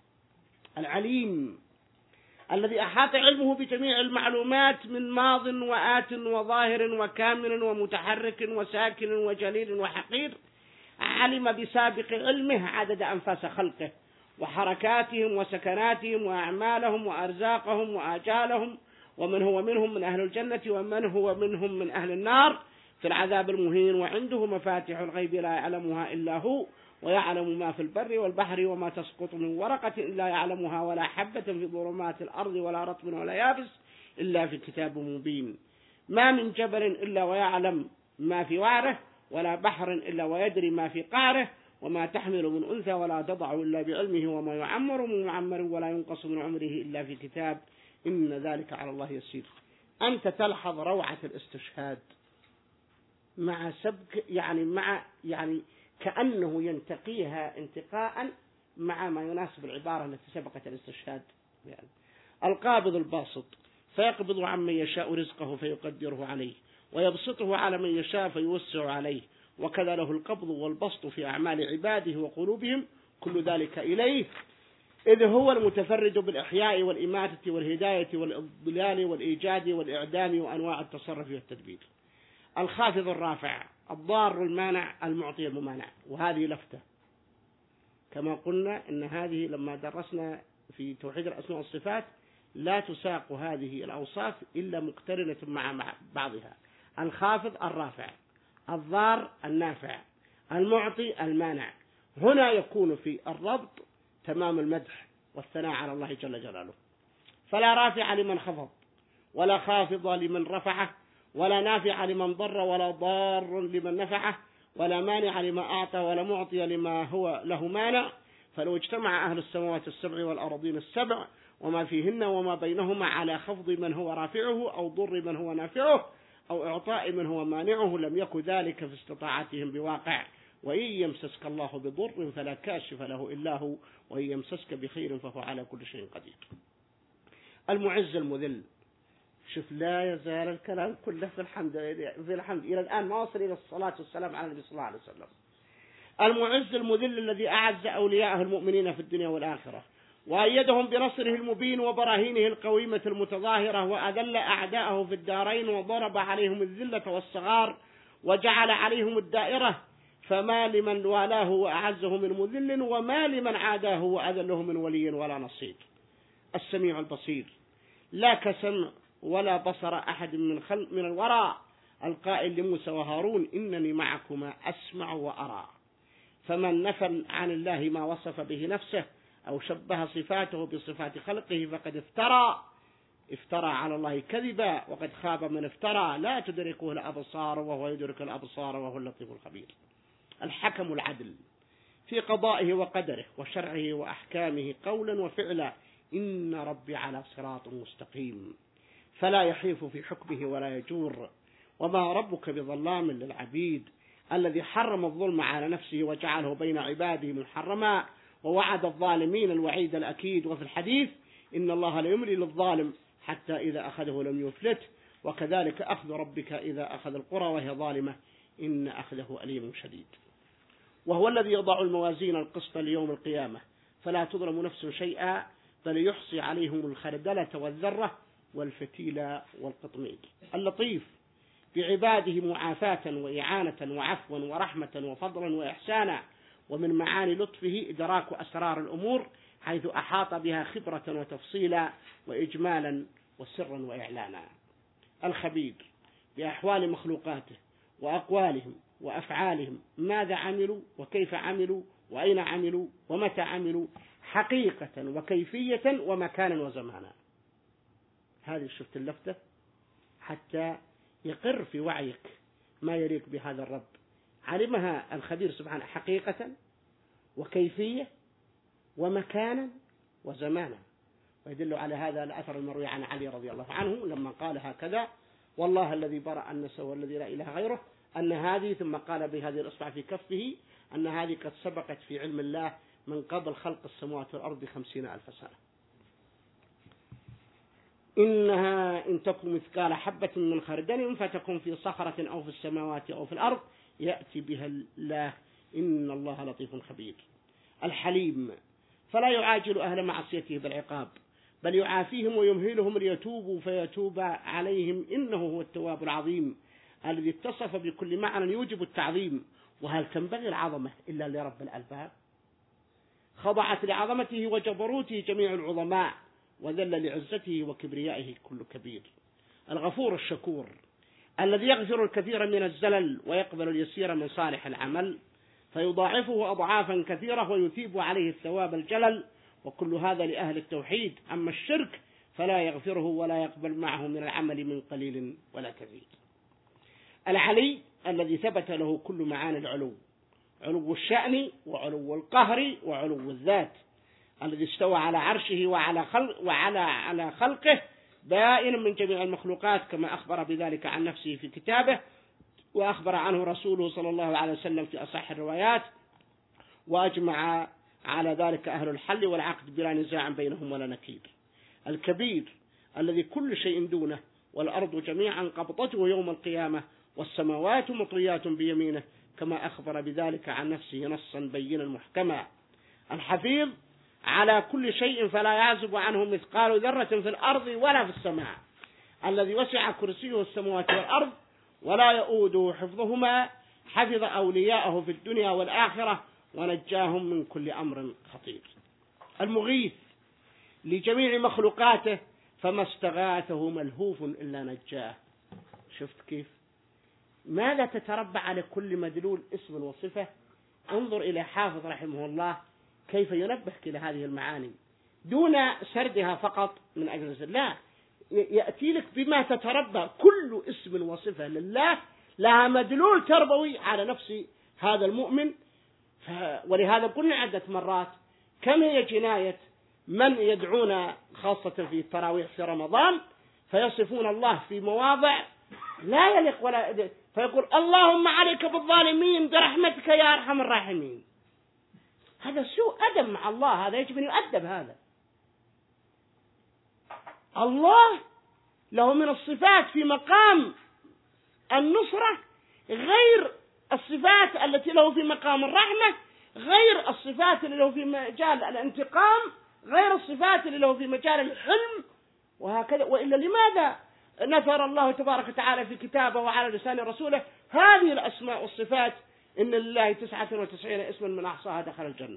العليم الذي أحاط علمه بجميع المعلومات من ماض وآت وظاهر وكامل ومتحرك وساكن وجليل وحقير. علم بسابق علمه عدد أنفاس خلقه وحركاتهم وسكناتهم وأعمالهم وأرزاقهم وآجالهم ومن هو منهم من أهل الجنة ومن هو منهم من أهل النار في العذاب المهين. وعنده مفاتيح الغيب لا يعلمها إلا هو ويعلم ما في البر والبحر وما تسقط من ورقة إلا يعلمها ولا حبة في ظلمات الأرض ولا رطب ولا يابس إلا في كتاب مبين. ما من جبل إلا ويعلم ما في وعره ولا بحر إلا ويدري ما في قعره وما تحمل من أنثى ولا تضع إلا بعلمه وما يعمر من معمر ولا ينقص من عمره إلا في كتاب إن ذلك على الله يسير. أنت تلحظ روعة الاستشهاد مع سبك، يعني مع يعني كأنه ينتقيها انتقاء مع ما يناسب العبارة التي سبقت الاستشهاد. يعني القابض الباسط فيقبض عمن يشاء رزقه فيقدره عليه ويبسطه على من يشاء فيوسع عليه وكذا له القبض والبسط في أعمال عباده وقلوبهم كل ذلك إليه، إذ هو المتفرد بالإحياء والإماتة والهداية والإضلال والإيجاد والإعدام وأنواع التصرف والتدبير. الخافض الرافع الضار المانع المعطي الممانع. وهذه لفتة كما قلنا إن هذه لما درسنا في توحيد الأسماء والصفات لا تساق هذه الأوصاف إلا مقترنة مع بعضها. الخافض الرافع الضار النافع، المعطي المانع. هنا يكون في الربط تمام المدح والثناء على الله جل جلاله. فلا رافع لمن خفض، ولا خافض لمن رفعه، ولا نافع لمن ضر، ولا ضار لمن نفعه، ولا مانع لما أعطى، ولا معطي لما هو له مانع. فلو اجتمع أهل السماوات السبع والأراضين السبع وما فيهن وما بينهما على خفض من هو رافعه، أو ضر من هو نافعه، أو إعطاء من هو مانعه، لم يكن ذلك في استطاعتهم بواقع. وإن يمسسك الله بضر فلا كاشف له إلا هو، وإن يمسسك بخير فهو على كل شيء قدير. المعز المذل. شوف، لا يزال الكلام كله في الحمد في الحمد إلى الآن ما وصل إلى الصلاة والسلام على النبي صلى الله عليه وسلم. المعز المذل الذي أعز أولياءه المؤمنين في الدنيا والآخرة، وأيدهم بنصره المبين وبراهينه القويمة المتظاهرة، وأذل أعداءه في الدارين، وضرب عليهم الذلة والصغار، وجعل عليهم الدائرة. فما لمن والاه وأعزه من مذل، وما لمن عاداه وأذله من ولي ولا نصير. السميع البصير، لا كسمع ولا بصر أحد من خلق من الوراء، القائل لموسى وهارون إنني معكما أسمع وأرى. فمن نفى عن الله ما وصف به نفسه أو شبه صفاته بصفات خلقه فقد افترى افترى على الله كذبا، وقد خاب من افترى. لا تدركه الأبصار وهو يدرك الأبصار وهو اللطيف الخبير. الحكم العدل في قضائه وقدره وشرعه وأحكامه قولا وفعلا. إن ربي على صراط مستقيم، فلا يحيف في حكمه ولا يجور. وما ربك بظلام للعبيد، الذي حرم الظلم على نفسه وجعله بين عباده محرما، ووعد الظالمين الوعيد الأكيد. وفي الحديث إن الله لا يملي للظالم حتى إذا أخذه لم يفلته، وكذلك أخذ ربك إذا أخذ القرى وهي ظالمة إن أخذه أليم شديد. وهو الذي يضع الموازين القسط ليوم القيامة فلا تظلم نفس شيئا، بل يحصي عليهم الخردلة والذرة والفتيلة والقطمير. اللطيف بعباده معافاة وإعانة وعفوا ورحمة وفضلا وإحسانا. ومن معاني لطفه إدراك أسرار الأمور، حيث أحاط بها خبرة وتفصيلا وإجمالا وسرا وإعلانا. الخبير بأحوال مخلوقاته وأقوالهم وأفعالهم، ماذا عملوا وكيف عملوا وأين عملوا ومتى عملوا، حقيقة وكيفية ومكانا وزمانا. هذه شفت اللفتة حتى يقر في وعيك ما يليق بهذا الرب. علمها الخبير سبحانه حقيقة وكيفية ومكانا وزمانا. ويدل على هذا الأثر المروي عن علي رضي الله عنه لما قال هكذا: والله الذي برأ النسى والذي لا إله غيره، أن هذه، ثم قال بهذه الإصبع في كفه، أن هذه قد سبقت في علم الله من قبل خلق السماوات والأرض بخمسين ألف سنة. إنها إن تكن مثقال حبة من خردل فتكون في صخرة أو في السماوات أو في الأرض يأتي بها الله، إن الله لطيف خبير. الحليم فلا يعاجل أهل معصيته بالعقاب، بل يعافيهم ويمهلهم ليتوبوا فيتوب عليهم، إنه هو التواب العظيم الذي اتصف بكل معنى يوجب التعظيم. وهل تنبغي العظمة إلا لرب الألباب؟ خضعت لعظمته وجبروته جميع العظماء، وذل لعزته وكبريائه كل كبير. الغفور الشكور الذي يغفر الكثير من الزلل ويقبل اليسير من صالح العمل، فيضاعفه أضعافا كثيرة ويثيب عليه الثواب الجلل. وكل هذا لأهل التوحيد. أما الشرك فلا يغفره ولا يقبل معه من العمل من قليل ولا كثير. العلي الذي ثبت له كل معاني العلو، علو الشأن وعلو القهر وعلو الذات، الذي استوى على عرشه وعلى خلق وعلى على خلقه بائن من جميع المخلوقات، كما أخبر بذلك عن نفسه في كتابه، وأخبر عنه رسوله صلى الله عليه وسلم في أصح الروايات، وأجمع على ذلك أهل الحل والعقد بلا نزاع بينهم ولا نكير. الكبير الذي كل شيء دونه، والأرض جميعا قبضته يوم القيامة، والسماوات مطويات بيمينه، كما أخبر بذلك عن نفسه نصا بينا محكما. الحفيظ على كل شيء فلا يعزب عنه مثقال ذرة في الأرض ولا في السماء، الذي وسع كرسيه السماوات والأرض ولا يؤوده حفظهما، حفظ أولياءه في الدنيا والآخرة ونجاهم من كل أمر خطير. المغيث لجميع مخلوقاته، فما استغاثه ملهوف إلا نجاه. شفت كيف ماذا تتربع على كل مدلول اسم وصفة؟ انظر إلى حافظ رحمه الله كيف ينبهك إلى هذه المعاني دون سردها فقط من أجل لا، يأتي لك بما تتربى كل اسم وصفة لله لها مدلول تربوي على نفس هذا المؤمن. ف... ولهذا قلنا عدة مرات كم هي جناية من يدعون خاصة في التراويح في رمضان فيصفون الله في مواضع لا يليق ولا فيقول اللهم عليك بالظالمين برحمتك يا أرحم الراحمين. هذا سوء أدب مع الله، هذا يجب أن يؤدب. هذا الله له من الصفات في مقام النصرة غير الصفات التي له في مقام الرحمة، غير الصفات اللي له في مجال الانتقام، غير الصفات اللي له في مجال الحلم، وهكذا. وإلا لماذا نثر الله تبارك وتعالى في كتابه وعلى لسان رسوله هذه الأسماء والصفات؟ إن لله تسعة وتسعين اسما من أحصاها دخل الجنة.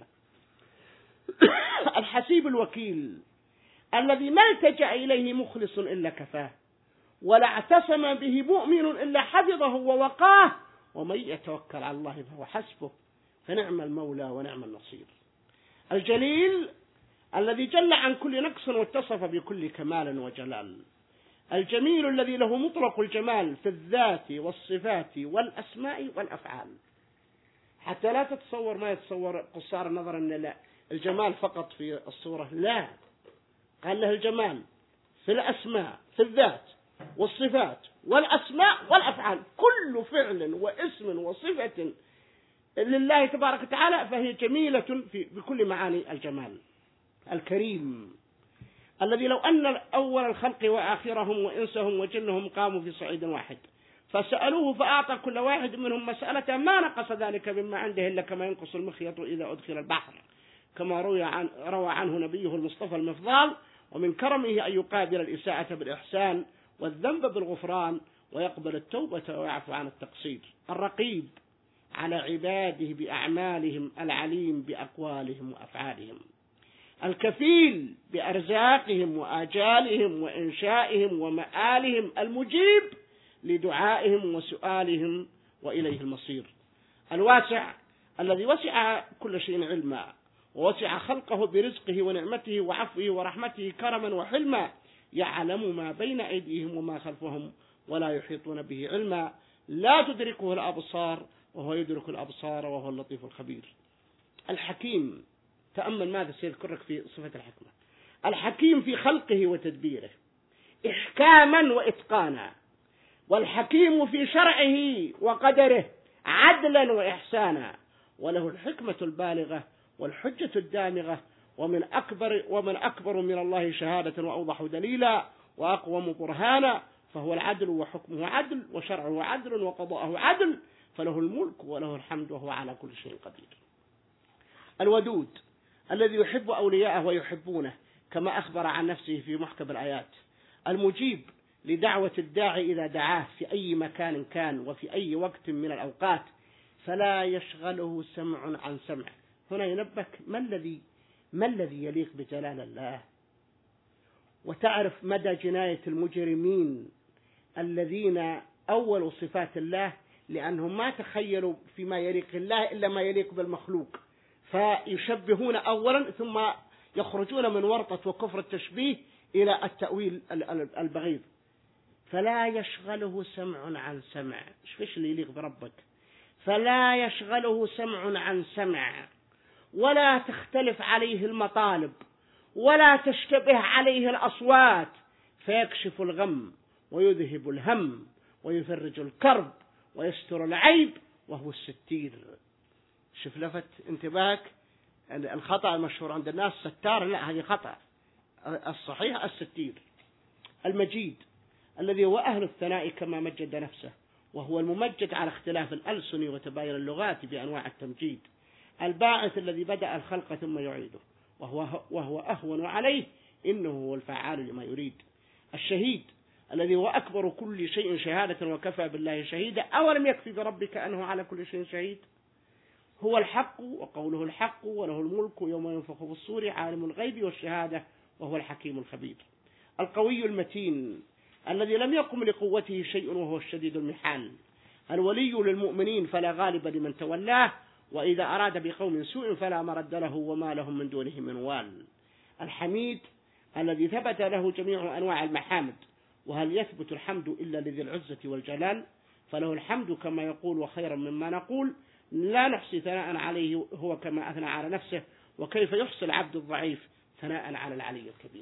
الحسيب الوكيل الذي ما التجأ إليه مخلص إلا كفاه، ولا اعتصم به مؤمن إلا حفظه ووقاه، ومن يتوكل على الله فهو حسبه، فنعم المولى ونعم النصير. الجليل الذي جل عن كل نقص واتصف بكل كمال وجلال. الجميل الذي له مطلق الجمال في الذات والصفات والأسماء والأفعال، حتى لا تتصور ما يتصور قصار النظر أن الجمال فقط في الصورة، لا، قال له الجمال في الأسماء في الذات والصفات والأسماء والأفعال، كل فعل واسم وصفة لله تبارك وتعالى فهي جميلة في بكل معاني الجمال. الكريم الذي لو أن أول الخلق وآخرهم وإنسهم وجنهم قاموا في صعيد واحد فسألوه فأعطى كل واحد منهم مسألة ما نقص ذلك مما عنده إلا كما ينقص المخيط إذا أدخل البحر، كما روى, عن روى عنه نبيه المصطفى المفضال. ومن كرمه أن يقابل الإساءة بالإحسان والذنب بالغفران ويقبل التوبة ويعفو عن التقصير. الرقيب على عباده بأعمالهم العليم بأقوالهم وأفعالهم. الكفيل بأرزاقهم وآجالهم وإنشائهم ومآلهم المجيب لدعائهم وسؤالهم وإليه المصير. الواسع الذي وسع كل شيء علما ووسع خلقه برزقه ونعمته وعفوه ورحمته كرما وحلما، يعلم ما بين أيديهم وما خلفهم ولا يحيطون به علما، لا تدركه الأبصار وهو يدرك الأبصار وهو اللطيف الخبير. الحكيم، تأمل ماذا سيذكرك في صفة الحكمة. الحكيم في خلقه وتدبيره إحكاما وإتقانا، والحكيم في شرعه وقدره عدلا وإحسانا، وله الحكمة البالغة والحجة الدامغة، ومن أكبر ومن أكبر من الله شهادة وأوضح دليلا وأقوم برهانا، فهو العدل وحكمه عدل وشرعه عدل وقضاءه عدل، فله الملك وله الحمد وهو على كل شيء قدير. الودود الذي يحب أولياءه ويحبونه كما أخبر عن نفسه في محكم الآيات. المجيب لدعوة الداعي إذا دعاه في أي مكان كان وفي أي وقت من الأوقات، فلا يشغله سمع عن سمع. هنا ينبك ما الذي ما الذي يليق بجلال الله، وتعرف مدى جناية المجرمين الذين أولوا صفات الله لأنهم ما تخيلوا فيما يليق الله إلا ما يليق بالمخلوق، فيشبهون أولا ثم يخرجون من ورطة وكفر التشبيه إلى التأويل البغيض. فلا يشغله سمع عن سمع. إيش اللي يليق بربك؟ فلا يشغله سمع عن سمع، ولا تختلف عليه المطالب، ولا تشتبه عليه الأصوات، فيكشف الغم ويذهب الهم ويفرج الكرب ويستر العيب وهو الستير. شوف لفت انتباهك، الخطأ المشهور عند الناس ستار، لا، هذه خطأ، الصحيح الستير. المجيد الذي هو أهل الثناء كما مجد نفسه، وهو الممجد على اختلاف الألسن وتباين اللغات بأنواع التمجيد. الباعث الذي بدأ الخلق ثم يعيده، وهو, وهو أهون عليه، إنه هو الفعال لما يريد. الشهيد الذي هو أكبر كل شيء شهادة وكفى بالله شهيدا، أولم يكفي بربك أنه على كل شيء شهيد. هو الحق وقوله الحق، وله الملك يوم ينفخ في الصور، عالم الغيب والشهادة وهو الحكيم الخبير. القوي المتين الذي لم يقم لقوته شيء وهو الشديد المحال. الولي للمؤمنين فلا غالب لمن تولاه، وإذا أراد بقوم سوء فلا مرد له وما لهم من دونه من وال. الحميد الذي ثبت له جميع أنواع المحامد، وهل يثبت الحمد إلا لذي العزة والجلال؟ فله الحمد كما يقول وخيرا مما نقول، لا نحصي ثناء عليه هو كما أثنى على نفسه، وكيف يحصي العبد الضعيف ثناء على العلي الكبير.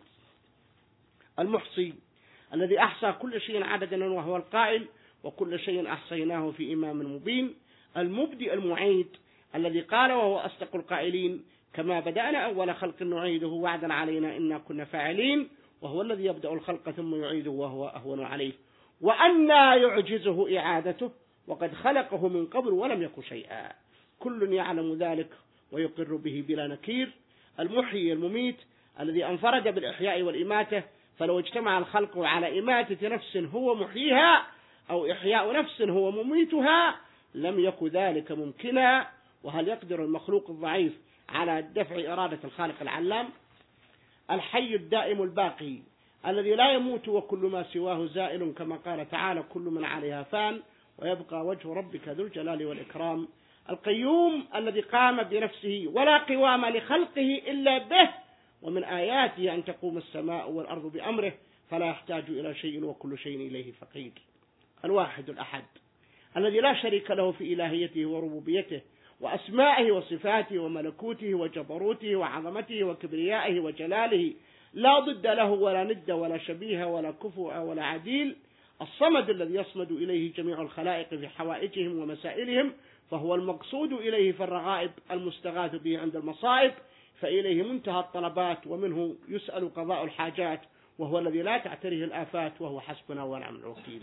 المحصي الذي أحصى كل شيء عددا وهو القائل وكل شيء أحصيناه في إمام مبين. المبدئ المعيد الذي قال وهو أصدق القائلين كما بدأنا أول خلق نعيده وعدا علينا إنا كنا فاعلين، وهو الذي يبدأ الخلق ثم يعيده وهو أهون عليه، وأنى يعجزه إعادته وقد خلقه من قبل ولم يكن شيئا، كل يعلم ذلك ويقر به بلا نكير. المحيي المميت الذي انفرد بالإحياء والإماتة، فلو اجتمع الخلق على إماتة نفس هو محييها أو إحياء نفس هو مميتها لم يكن ذلك ممكنا، وهل يقدر المخلوق الضعيف على دفع إرادة الخالق العلام؟ الحي الدائم الباقي الذي لا يموت وكل ما سواه زائل، كما قال تعالى كل من عليها فان ويبقى وجه ربك ذو الجلال والإكرام. القيوم الذي قام بنفسه ولا قوام لخلقه إلا به، ومن آياته أن تقوم السماء والأرض بأمره فلا يحتاج إلى شيء وكل شيء إليه فقير. الواحد الأحد الذي لا شريك له في إلهيته وربوبيته وأسمائه وصفاته وملكوته وجبروته وعظمته وكبريائه وجلاله، لا ضد له ولا ند ولا شبيه ولا كفؤ ولا عديل. الصمد الذي يصمد إليه جميع الخلائق في حوائجهم ومسائلهم، فهو المقصود إليه في الرغائب المستغاث به عند المصائب، فإليه منتهى الطلبات ومنه يسأل قضاء الحاجات، وهو الذي لا تعتريه الآفات وهو حسبنا ونعم الوكيل.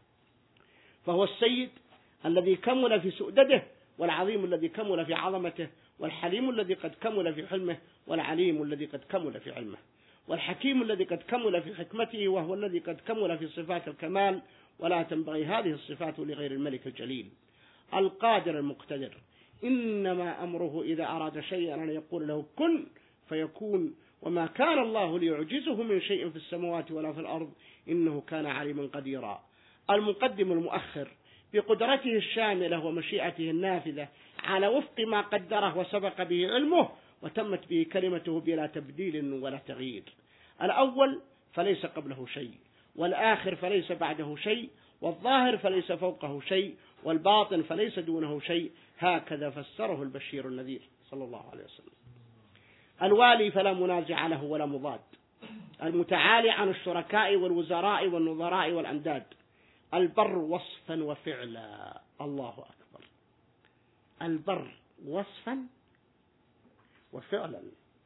فهو السيد الذي كمل في سؤدده، والعظيم الذي كمل في عظمته، والحليم الذي قد كمل في حلمه، والعليم الذي قد كمل في علمه، والحكيم الذي قد كمل في حكمته، وهو الذي قد كمل في صفات الكمال، ولا تنبغي هذه الصفات لغير الملك الجليل. القادر المقتدر إنما أمره إذا أراد شيئا أن يقول له كن فيكون، وما كان الله ليعجزه من شيء في السماوات ولا في الأرض إنه كان عليما قديرا. المقدم المؤخر بقدرته الشاملة ومشيئته النافذة على وفق ما قدره وسبق به علمه وتمت به كلمته بلا تبديل ولا تغيير. الأول فليس قبله شيء، والآخر فليس بعده شيء، والظاهر فليس فوقه شيء، والباطن فليس دونه شيء، هكذا فسره البشير النذير صلى الله عليه وسلم. الوالي فلا منازع له ولا مضاد، المتعالي عن الشركاء والوزراء والنظراء والأنداد، البر وصفا وفعلا. الله أكبر. البر وصفا وفعلا.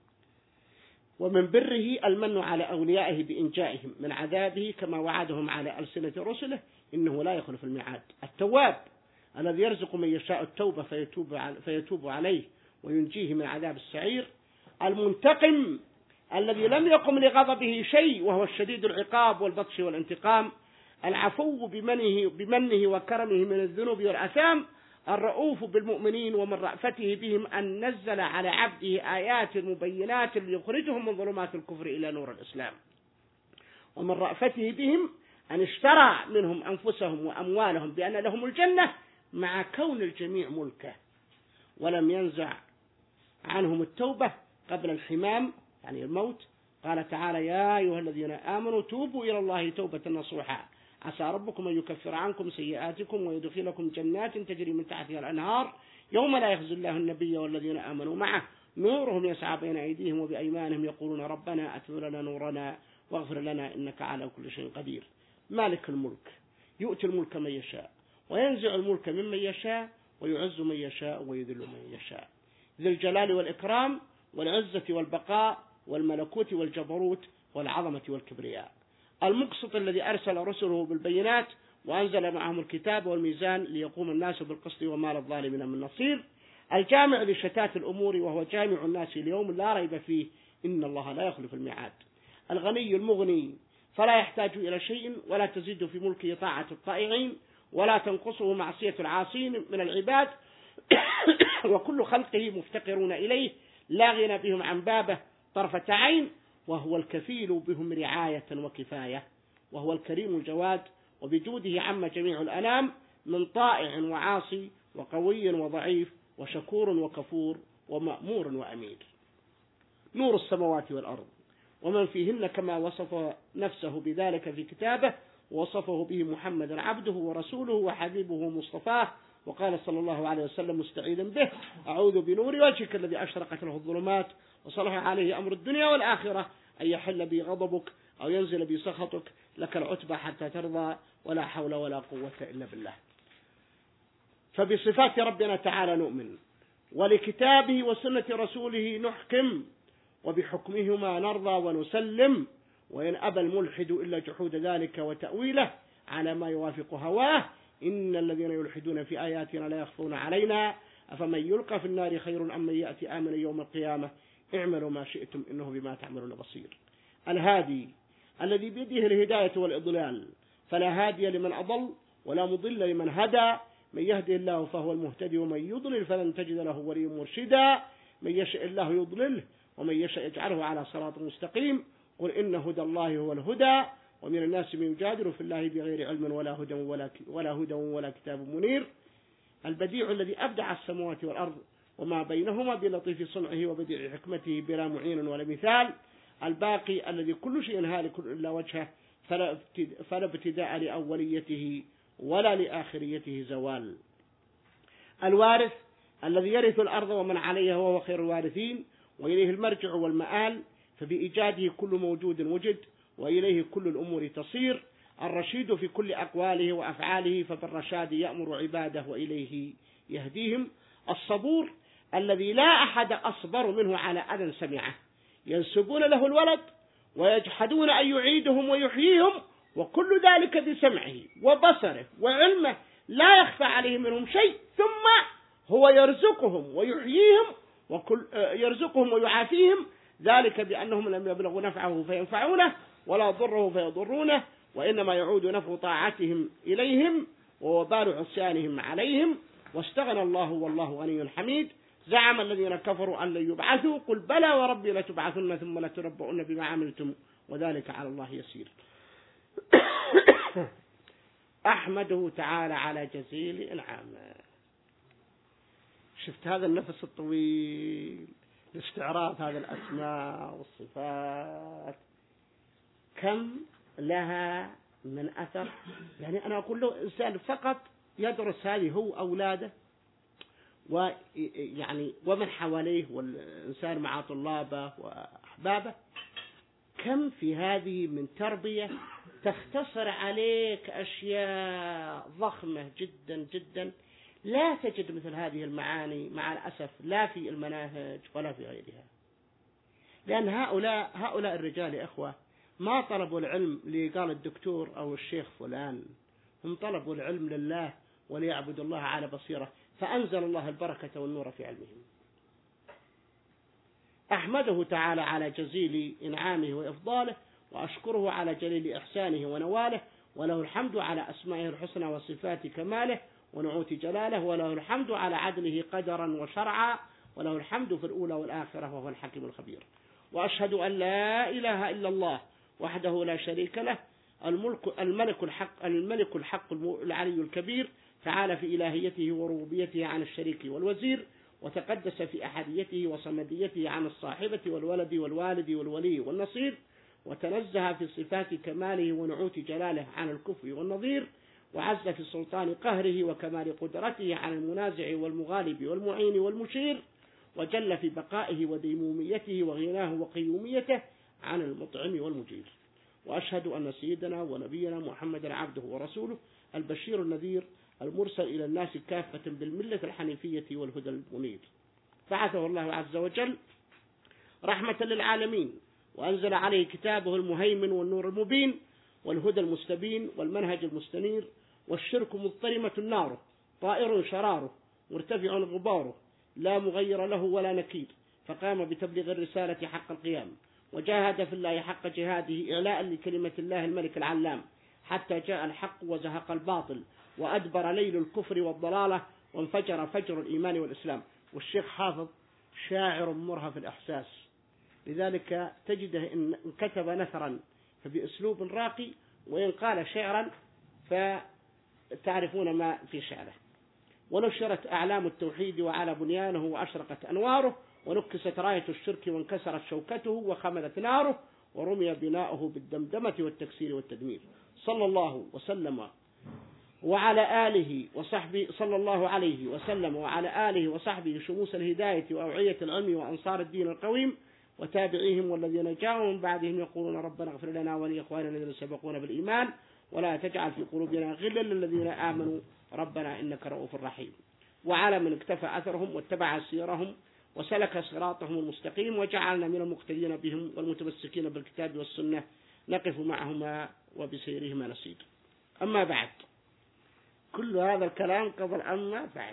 ومن بره المن على أوليائه بإنجائهم من عذابه كما وعدهم على ألسنة رسله إنه لا يخلف الميعاد. التواب الذي يرزق من يشاء التوبة فيتوب, فيتوب عليه وينجيه من عذاب السعير. المنتقم الذي لم يقم لغضبه شيء وهو الشديد العقاب والبطش والانتقام. العفو بمنه, بمنه وكرمه من الذنوب والأثام. الرؤوف بالمؤمنين ومن رأفته بهم أن نزل على عبده آيات مبينات ليخرجهم من ظلمات الكفر إلى نور الإسلام. ومن رأفته بهم أن اشترى منهم أنفسهم وأموالهم بأن لهم الجنة مع كون الجميع ملكه، ولم ينزع عنهم التوبة قبل الحمام يعني الموت. قال تعالى يا أيها الذين آمنوا توبوا إلى الله توبة نصوحا عسى ربكم أن يكفر عنكم سيئاتكم ويدخلكم جنات تجري من تحتها الأنهار يوم لا يخزي الله النبي والذين آمنوا معه نورهم يسعى بين أيديهم وبأيمانهم يقولون ربنا أتم لنا نورنا واغفر لنا إنك على كل شيء قدير. مالك الملك يؤتي الملك من يشاء وينزع الملك ممن يشاء ويعز من يشاء ويذل من يشاء. ذي الجلال والإكرام والعزة والبقاء والملكوت والجبروت والعظمة والكبرياء. المقسط الذي أرسل رسله بالبينات وأنزل معهم الكتاب والميزان ليقوم الناس بالقسط وما للظالمين من نصير. الجامع لشتات الأمور وهو جامع الناس اليوم لا ريب فيه إن الله لا يخلف الميعاد. الغني المغني فلا يحتاج إلى شيء ولا تزيد في ملكه طاعة الطائعين ولا تنقصه معصية العاصين من العباد وكل خلقه مفتقرون إليه لا غنى بهم عن بابه طرفة عين، وهو الكفيل بهم رعاية وكفاية، وهو الكريم الجواد وبجوده عم جميع الأنام من طائع وعاصي وقوي وضعيف وشكور وكفور ومأمور وأمير. نور السماوات والأرض ومن فيهن كما وصف نفسه بذلك في كتابه، ووصفه به محمد عبده ورسوله وحبيبه ومصطفاه، وقال صلى الله عليه وسلم مستعيذا به: أعوذ بنور وجهك الذي أشرقت له الظلمات وصلح عليه أمر الدنيا والآخرة أن يحل بي غضبك أو ينزل بي سخطك، لك العتبى حتى ترضى ولا حول ولا قوة إلا بالله. فبصفات ربنا تعالى نؤمن، ولكتابه وسنة رسوله نحكم، وبحكمهما نرضى ونسلم، وإن أبى الملحد إلا جحود ذلك وتأويله على ما يوافق هواه، إن الذين يلحدون في آياتنا لا يخفون علينا، أفمن يلقى في النار خير أم من يأتي آمنا يوم القيامة، اعملوا ما شئتم إنه بما تعملون بصير. الهادي الذي بيده الهداية والإضلال، فلا هادي لمن أضل ولا مضل لمن هدى، من يهدي الله فهو المهتدي ومن يضلل فلن تجد له وليا مرشدا، من يشاء الله يضلله ومن يشاء يجعله على صراط مستقيم. قل إن هدى الله هو الهدى، ومن الناس من يجادل في الله بغير علم ولا هدى ولا ولا هدى ولا كتاب منير. البديع الذي أبدع السماوات والأرض وما بينهما بلطيف صنعه وبديع حكمته بلا معين ولا مثال. الباقي الذي كل شيء هالك إلا وجهه، فلا ابتداء لأوليته ولا لآخريته زوال. الوارث الذي يرث الأرض ومن عليها وهو خير الوارثين، وإليه المرجع والمآل، فبإيجاده كل موجود وجد، وإليه كل الأمور تصير. الرشيد في كل أقواله وأفعاله، فبالرشاد يأمر عباده وإليه يهديهم. الصبور الذي لا أحد أصبر منه على أذى سمعه، ينسبون له الولد ويجحدون أن يعيدهم ويحييهم، وكل ذلك بسمعه وبصره وعلمه لا يخفى عليه منهم شيء، ثم هو يرزقهم ويحييهم وكل يرزقهم ويعافيهم، ذلك بأنهم لم يبلغوا نفعه فينفعونه ولا ضره فيضرونه، وإنما يعود نفع طاعتهم إليهم ووبال عصيانهم عليهم. واستغنى الله والله غني حميد. زعم الذين كفروا أن لن يبعثوا، قل بلى وربي لتبعثن ثم لتنبؤن بما عملتم وذلك على الله يسير. أحمده تعالى على جزيل إنعامه. شفت هذا النفس الطويل لاستعراض هذه الأسماء والصفات كم لها من أثر. يعني أنا أقول له إنسان فقط يدرس هذه هو أولاده ويعني ومن حواليه والإنسان مع طلابه وأحبابه، كم في هذه من تربية تختصر عليك أشياء ضخمة جدا جدا. لا تجد مثل هذه المعاني مع الأسف لا في المناهج ولا في غيرها، لأن هؤلاء هؤلاء الرجال يا إخوة ما طلبوا العلم لقال الدكتور أو الشيخ فلان، هم طلبوا العلم لله وليعبدوا الله على بصيرة، فأنزل الله البركة والنور في علمهم. أحمده تعالى على جزيل إنعامه وإفضاله، وأشكره على جليل إحسانه ونواله، وله الحمد على أسمائه الحسنى وصفات كماله ونعوت جلاله، وله الحمد على عدله قدرا وشرعا، وله الحمد في الأولى والآخرة وهو الحكيم الخبير. وأشهد أن لا إله إلا الله وحده لا شريك له، الملك الملك الحق الملك الحق العلي الكبير، تعالى في إلهيته وربوبيته عن الشريك والوزير، وتقدس في أحديته وصمديته عن الصاحبة والولد والوالد والولي والنصير، وتنزه في صفات كماله ونعوت جلاله عن الكفر والنظير، وعز في سلطان قهره وكمال قدرته عن المنازع والمغالب والمعين والمشير، وجل في بقائه وديموميته وغناه وقيوميته عن المطعم والمجير. وأشهد أن سيدنا ونبينا محمدا عبده ورسوله، البشير النذير، المرسل إلى الناس كافة بالملة الحنيفية والهدى المنير، بعثه الله عز وجل رحمة للعالمين، وأنزل عليه كتابه المهيمن والنور المبين والهدى المستبين والمنهج المستنير، والشرك مضطرمة ناره، طائر شراره، مرتفع غباره، لا مغير له ولا نكير، فقام بتبليغ الرسالة حق القيام، وجاهد في الله حق جهاده إعلاء لكلمة الله الملك العلام، حتى جاء الحق وزهق الباطل، وأدبر ليل الكفر والضلالة، وانفجر فجر الإيمان والإسلام. والشيخ حافظ شاعر مرهف الإحساس، لذلك تجده إن كتب نثرا فبأسلوب راقي، وإن قال شعرا تعرفون ما في شعره. ونشرت أعلام التوحيد وعلى بنيانه وأشرقت أنواره، ونكست راية الشرك وانكسرت شوكته وخمدت ناره، ورمي بناؤه بالدمدمة والتكسير والتدمير. صلى الله وسلم وعلى آله وصحبه صلى الله عليه وسلم وعلى آله وصحبه شموس الهداية وأوعية العلم وأنصار الدين القويم، وتابعيهم والذين جاءوا من بعدهم يقولون ربنا اغفر لنا ولإخواننا الذين سبقونا بالإيمان ولا تجعل في قلوبنا غلا للذين آمنوا ربنا إنك رؤوف رحيم. وعلى من اكتفى أثرهم واتبع سيرهم وسلك صراطهم المستقيم، وجعلنا من المقتدين بهم والمتمسكين بالكتاب والسنة نقف معهما وبسيرهما نصيب. أما بعد، كل هذا الكلام قبل أما بعد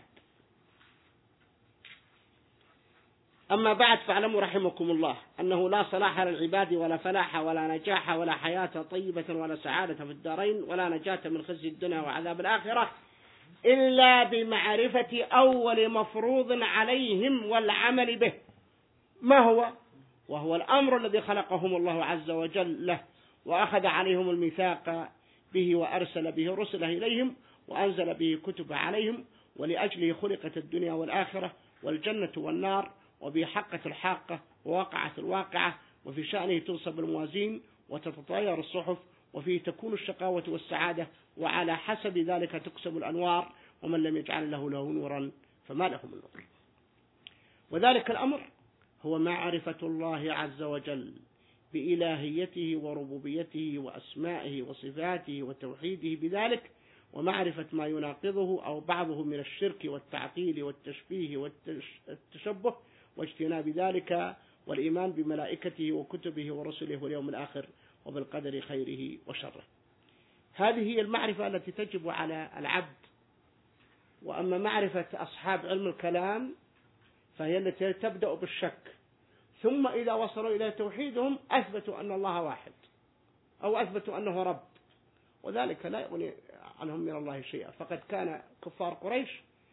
أما بعد فاعلموا رحمكم الله أنه لا صلاح للعباد ولا فلاح ولا نجاح ولا حياة طيبة ولا سعادة في الدارين ولا نجاة من خزي الدنيا وعذاب الآخرة إلا بمعرفة أول مفروض عليهم والعمل به، ما هو؟ وهو الأمر الذي خلقهم الله عز وجل له، وأخذ عليهم الميثاق به وأرسل به رسله إليهم وأنزل به كتب عليهم، ولأجله خلقت الدنيا والآخرة والجنة والنار، وبه حقت الحاقة ووقعت الواقعة، وفي شأنه تنصب الموازين وتتطاير الصحف، وفيه تكون الشقاوة والسعادة، وعلى حسب ذلك تكسب الأنوار، ومن لم يجعل له له نورا فما له من نور. وذلك الأمر هو معرفة الله عز وجل بإلهيته وربوبيته وأسمائه وصفاته وتوحيده بذلك، ومعرفة ما يناقضه أو بعضه من الشرك والتعطيل والتشبيه والتشبه واجتناب ذلك، والإيمان بملائكته وكتبه ورسله واليوم الآخر وبالقدر خيره وشره. هذه هي المعرفة التي تجب على العبد. وأما معرفة أصحاب علم الكلام فهي التي تبدأ بالشك، ثم إذا وصلوا إلى توحيدهم أثبتوا أن الله واحد أو أثبتوا أنه رب، وذلك لا يغني عنهم من الله شيئا. فقد كان كفار قريش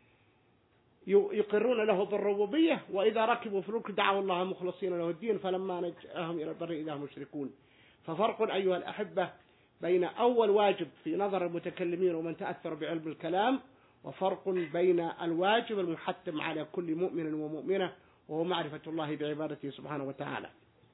يقرون له بالربوبية، وإذا ركبوا في الفلك دعوا الله مخلصين له الدين فلما نجاهم إلى البر إذا هم مشركون. ففرق أيها الأحبة بين أول واجب في نظر المتكلمين ومن تأثر بعلم الكلام، وفرق بين الواجب المحتم على كل مؤمن ومؤمنة، وهو معرفة الله بعبادته سبحانه وتعالى،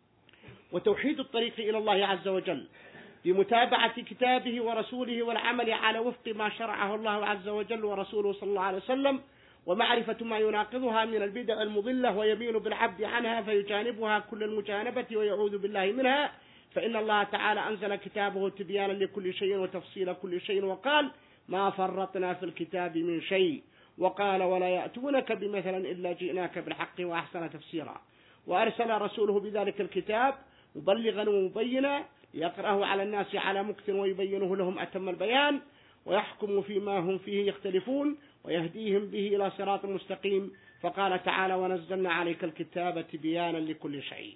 وتوحيد الطريق إلى الله عز وجل بمتابعة كتابه ورسوله والعمل على وفق ما شرعه الله عز وجل ورسوله صلى الله عليه وسلم، ومعرفة ما يناقضها من البدع المضلة ويمين بالعبد عنها فيجانبها كل المجانبة ويعوذ بالله منها، فإن الله تعالى أنزل كتابه تبيانا لكل شيء وتفصيل كل شيء، وقال ما فرطنا في الكتاب من شيء، وقال ولا يأتونك بمثل إلا جئناك بالحق وأحسن تفسيرا، وأرسل رسوله بذلك الكتاب مبلغا ومبينا يقرأه على الناس على مكث ويبينه لهم أتم البيان، ويحكم فيما هم فيه يختلفون ويهديهم به إلى صراط مستقيم. فقال تعالى ونزلنا عليك الكتاب تبيانا لكل شيء،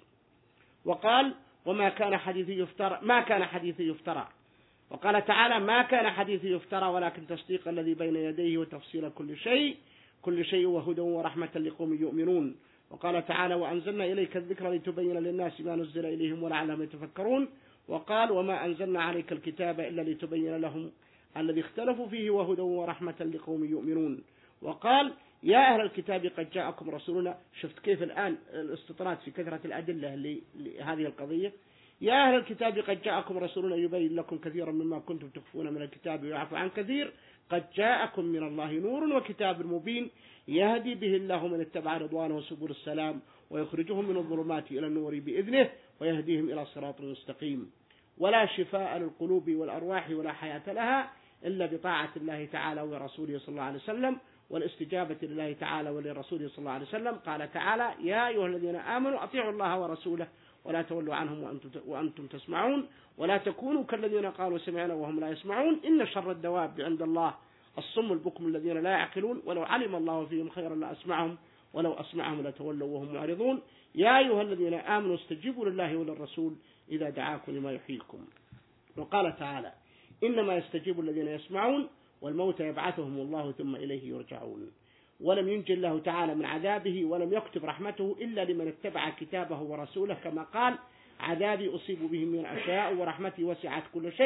وقال وما كان حديث يفترى ما كان حديث يفترى، وقال تعالى ما كان حديث يفترى ولكن تصديق الذي بين يديه وتفصيل كل شيء كل شيء وهدى ورحمة لقوم يؤمنون. وقال تعالى وأنزلنا إليك الذكر لتبين للناس ما نزل إليهم ولعلهم يتفكرون. وقال وما أنزلنا عليك الكتاب إلا لتبين لهم الذي اختلفوا فيه وهدى ورحمة لقوم يؤمنون. وقال يا أهل الكتاب قد جاءكم رسولنا. شفت كيف الآن الاستطراد في كثرة الأدلة لهذه القضية. يا أهل الكتاب قد جاءكم رسولنا يبين لكم كثيرا مما كنتم تخفون من الكتاب ويعفو عن كثير قد جاءكم من الله نور وكتاب مبين يهدي به الله من اتبع رضوانه سبل السلام ويخرجهم من الظلمات إلى النور بإذنه ويهديهم إلى صراط مستقيم. ولا شفاء للقلوب والأرواح ولا حياة لها إلا بطاعة الله تعالى ورسوله صلى الله عليه وسلم والاستجابة لله تعالى ولرسوله صلى الله عليه وسلم. قال تعالى يا أيها الذين آمنوا أطيعوا الله ورسوله ولا تولوا عنهم وأنتم, وأنتم تسمعون ولا تكونوا كالذين قالوا سمعنا وهم لا يسمعون إن شر الدواب عند الله الصم البكم الذين لا يعقلون ولو علم الله فيهم خيرا لأسمعهم ولو أسمعهم لتولوا وهم معرضون. يا أيها الذين آمنوا استجيبوا لله وللرسول إذا دعاكم لما يحييكم. وقال تعالى إنما يستجيب الذين يسمعون والموت يبعثهم الله ثم إليه يرجعون. ولم ينجي الله تعالى من عذابه ولم يكتب رحمته إلا لمن اتبع كتابه ورسوله كما قال عذابي أصيب به من الأشياء ورحمتي وسعت كل شيء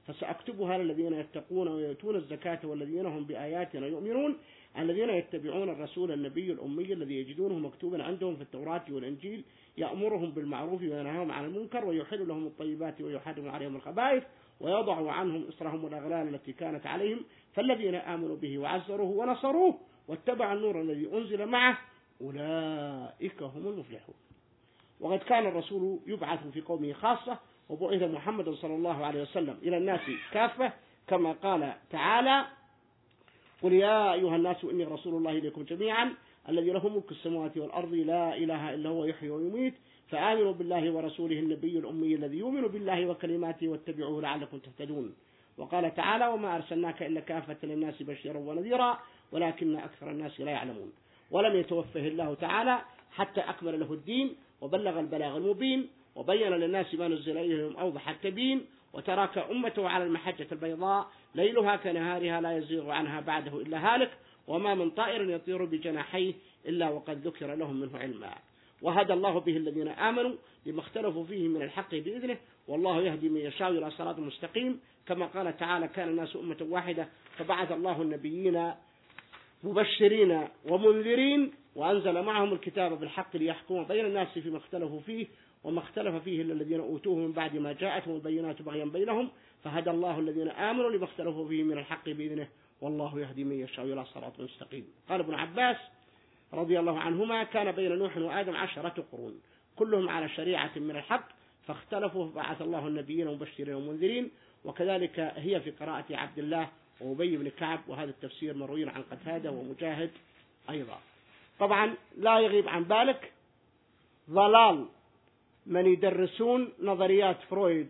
فسأكتبها للذين يتقون ويؤتون الزكاة والذين هم بآياتنا يؤمنون الذين يتبعون الرسول النبي الأمي الذي يجدونه مكتوبا عندهم في التوراة والإنجيل يأمرهم بالمعروف وينهاهم عن المنكر ويحل لهم الطيبات ويحرم عليهم الخبائث ويضع عنهم إصرهم والأغلال التي كانت عليهم فالذين آمنوا به وعزروه ونصروه واتبعوا النور الذي أنزل معه أولئك هم المفلحون. وقد كان الرسول يبعث في قومه خاصة وبعث محمد صلى الله عليه وسلم إلى الناس كافة كما قال تعالى قل يا أيها الناس إني رسول الله إليكم جميعا الذي له ملك السماوات والأرض لا إله إلا هو يحيي ويميت فآمنوا بالله ورسوله النبي الأمي الذي يؤمن بالله وكلماته واتبعوه لعلكم تهتدون. وقال تعالى وما أرسلناك إلا كافة للناس بشيرا ونذيرا ولكن أكثر الناس لا يعلمون. ولم يتوفه الله تعالى حتى أكمل له الدين وبلغ البلاغ المبين وبين للناس ما نزل إليهم أوضح التبيين وترك أمته على المحجة البيضاء ليلها كنهارها لا يزيغ عنها بعده إلا هالك وما من طائر يطير بجناحيه إلا وقد ذكر لهم منه علما. وهدى الله به الذين آمنوا لما اختلفوا فيه من الحق بإذنه والله يهدي من يشاء إلى صراط مستقيم كما قال تعالى كان الناس أمة واحدة فبعث الله النبيين مبشرين ومنذرين وأنزل معهم الكتاب بالحق ليحكم بين الناس فيما اختلفوا فيه وما اختلف فيه إلا الذين أوتوه من بعد ما جاءتهم البينات بغيا بينهم فهدى الله الذين آمنوا لما اختلفوا فيه من الحق بإذنه والله يهدي من يشاء إلى صراط مستقيم. قال ابن عباس رضي الله عنهما كان بين نوح وآدم عشرة قرون كلهم على شريعة من الحق فاختلفوا فبعث الله النبيين مبشرين ومنذرين وكذلك هي في قراءة عبد الله وأبي بن كعب وهذا التفسير مروي عن قتادة ومجاهد أيضا. طبعا لا يغيب عن بالك ضلال من يدرسون نظريات فرويد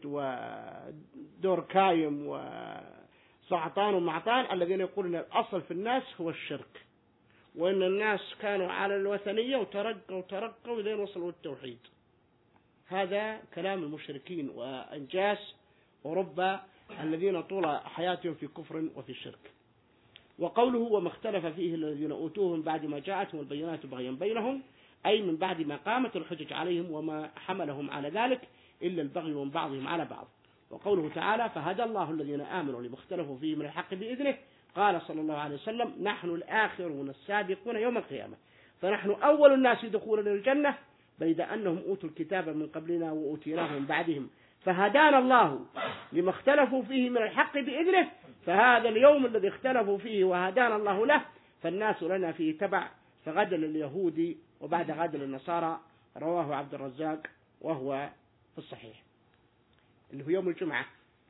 ودوركايم وسعطان ومعطان الذين يقولون الأصل في الناس هو الشرك وإن الناس كانوا على الوثنية وترقوا وترقوا إلى وصلوا التوحيد. هذا كلام المشركين وأنجاس أوروبا الذين طول حياتهم في كفر وفي شرك. وقوله وما اختلف فيه الذين أوتوه من بعد ما جاءتهم البينات بغيا بينهم أي من بعد ما قامت الحجج عليهم وما حملهم على ذلك إلا البغي من بعضهم على بعض. وقوله تعالى فهدى الله الذين آمنوا لما اختلفوا فيه من الحق بإذنه قال صلى الله عليه وسلم نحن الآخرون السابقون يوم القيامة فنحن أول الناس دخولا للجنة بيد أنهم أوتوا الكتاب من قبلنا وأوتيناه من بعدهم فهدانا الله لما اختلفوا فيه من الحق بإذنه فهذا اليوم الذي اختلفوا فيه وهدانا الله له فالناس لنا فيه تبع فغدا لليهود وبعد غدا للنصارى. رواه عبد الرزاق وهو في الصحيح اللي هو يوم الجمعة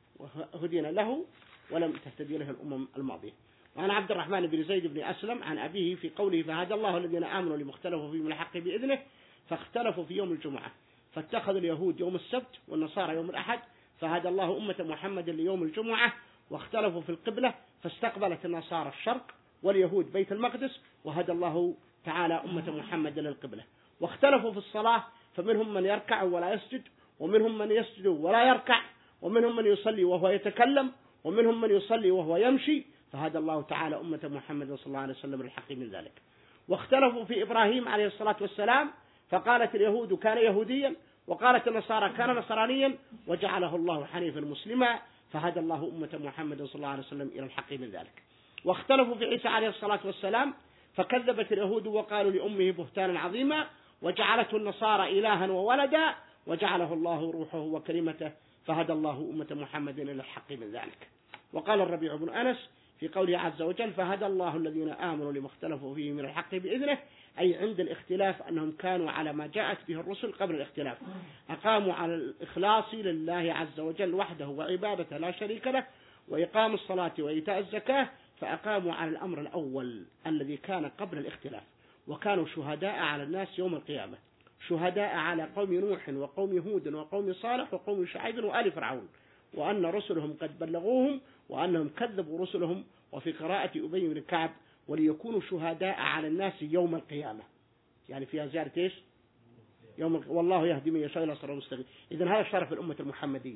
وهدينا له ولم تهتدي له الأمم الماضية. وعن عبد الرحمن بن زيد بن أسلم عن أبيه في قوله فهدى الله الذين آمنوا لما اختلفوا فيه من الحق بإذنه فاختلفوا في يوم الجمعة فاتخذ اليهود يوم السبت والنصارى يوم الأحد فهدى الله أمة محمد ليوم الجمعة واختلفوا في القبلة فاستقبلت النصارى الشرق واليهود بيت المقدس وهدى الله تعالى أمة محمد للقبلة. واختلفوا في الصلاة فمنهم من يركع ولا يسجد ومنهم من يسجد ولا يركع ومنهم من يصلي وهو يتكلم ومنهم من يصلي وهو يمشي فهدى الله تعالى أمة محمد صلى الله عليه وسلم للحق من ذلك. واختلفوا في إبراهيم عليه الصلاة والسلام فقالت اليهود كان يهوديا وقالت النصارى كان نصرانيا وجعله الله حنيفا مسلما فهدى الله أمة محمد صلى الله عليه وسلم إلى الحق من ذلك. واختلفوا في عيسى عليه الصلاة والسلام فكذبت اليهود وقالوا لأمه بهتانا عظيما وجعلته النصارى إلها وولدا وجعله الله روحه وكلمته فهدى الله أمة محمد إلى الحق من ذلك. وقال الربيع بن أنس في قوله عز وجل فهدى الله الذين آمنوا لما اختلفوا فيه من الحق بإذنه أي عند الاختلاف أنهم كانوا على ما جاءت به الرسل قبل الاختلاف أقاموا على الإخلاص لله عز وجل وحده وعبادته لا شريك له وإقام الصلاة وإيتاء الزكاة فأقاموا على الأمر الأول الذي كان قبل الاختلاف وكانوا شهداء على الناس يوم القيامة شهداء على قوم نوح وقوم هود وقوم صالح وقوم شعيب وآل فرعون وأن رسلهم قد بلغوهم وأنهم كذبوا رسلهم. وفي قراءة أبي بن كعب وليكونوا شهداء على الناس يوم القيامة يعني فيها زيارة إيش يوم الق... والله يهدي من يشاء إلى صراط مستقيم. إذن هذا شرف الأمة المحمدية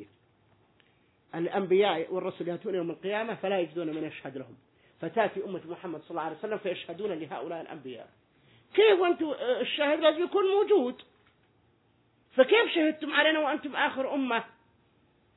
الأنبياء والرسل يأتون يوم القيامة فلا يجدون من يشهد لهم فتأتي أمة محمد صلى الله عليه وسلم فيشهدون لهؤلاء الأنبياء. كيف وأنتم الشاهد لازم يكون موجود فكيف شهدتم علينا وأنتم آخر أمة؟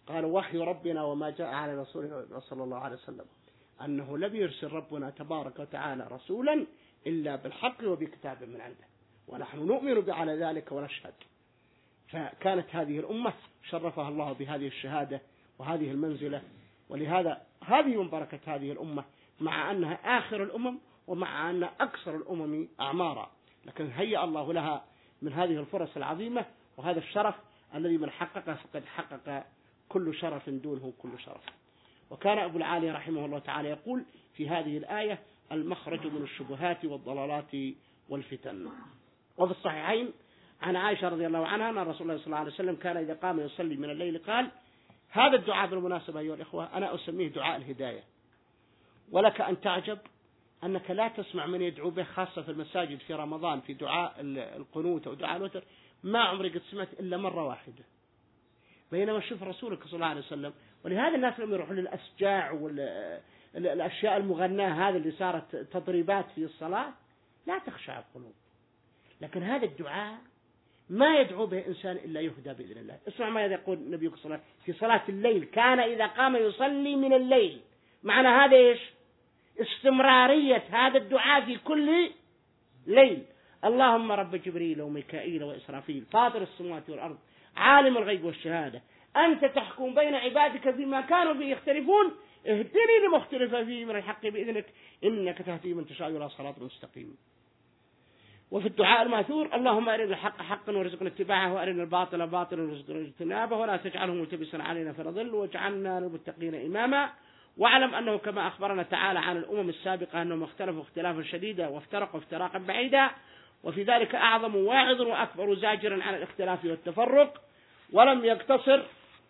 قالوا وحي ربنا وما جاء على رسوله صلى الله عليه وسلم أنه لم يرسل ربنا تبارك وتعالى رسولا إلا بالحق وبكتاب من عنده، ونحن نؤمن بعلى ذلك ونشهد. فكانت هذه الأمة شرفها الله بهذه الشهادة وهذه المنزلة، ولهذا هذه من بركة هذه الأمة، مع أنها آخر الأمم ومع أن أكثر الأمم أعمارا، لكن هيأ الله لها من هذه الفرص العظيمة وهذا الشرف الذي من حققه فقد حقق كل شرف دونه كل شرف. وكان أبو العالي رحمه الله تعالى يقول في هذه الآية المخرج من الشبهات والضلالات والفتن. وفي الصحيحين عن عائشة رضي الله عنها أن رسول الله صلى الله عليه وسلم كان إذا قام يصلي من الليل قال هذا الدعاء بالمناسبة أيها الإخوة أنا أسميه دعاء الهداية، ولك أن تعجب أنك لا تسمع من يدعو به خاصة في المساجد في رمضان في دعاء القنوت أو دعاء الوتر، ما عمري قد سمعت إلا مرة واحدة، بينما شوف رسولك صلى الله عليه وسلم. ولهذا الناس لما يروحون للأسجاع والأشياء المغناة هذه اللي صارت تضريبات في الصلاة لا تخشع القلوب، لكن هذا الدعاء ما يدعو به إنسان إلا يهدى بإذن الله. اسمع ما يقول النبي صلى الله عليه وسلم في صلاة الليل كان إذا قام يصلي من الليل، معنى هذا إيش؟ استمرارية هذا الدعاء في كل ليل. اللهم رب جبريل وميكائيل وإسرافيل فاطر السماوات والأرض عالم الغيب والشهادة أنت تحكم بين عبادك فيما كانوا فيه يختلفون اهدني لما اختلف فيه من الحق بإذنك إنك تهدي من تشاء إلى صراط مستقيم. وفي الدعاء الماثور اللهم أرنا الحق حقا وارزقنا اتباعه وأرنا الباطل باطلا وارزقنا اجتنابه ولا تجعله ملتبسا علينا فنضل واجعلنا للمتقين إماما. واعلم أنه كما أخبرنا تعالى عن الأمم السابقة أنهم اختلفوا اختلافا شديدا وافترقوا افتراقا بعيدا، وفي ذلك أعظم واعظ وأكبر زاجر عن الاختلاف والتفرق، ولم يقتصر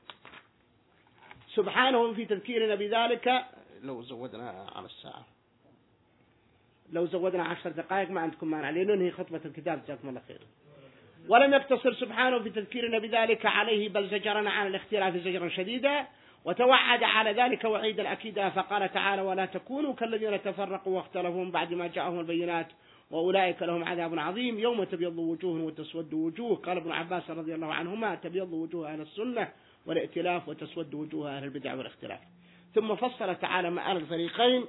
سبحانه في تذكيرنا بذلك. لو زودنا على الساعة لو زودنا عشر دقائق ما عندكم مانع لننهي خطبة الكتاب جزاكم الله خير. ولم يقتصر سبحانه في تذكيرنا بذلك عليه بل زجرنا عن الاختلاف زجرا شديدا وتوعد على ذلك وعيدا أكيدا، فقال تعالى ولا تكونوا كالذين تفرقوا واختلفوا من بعد ما جاءهم البينات وأولئك لهم عذاب عظيم يوم تبيض وجوه وتسود وجوه. قال ابن عباس رضي الله عنهما تبيض وجوه أهل السنة والائتلاف وتسود وجوه أهل البدع والاختلاف. ثم فصل تعالى مآل الفريقين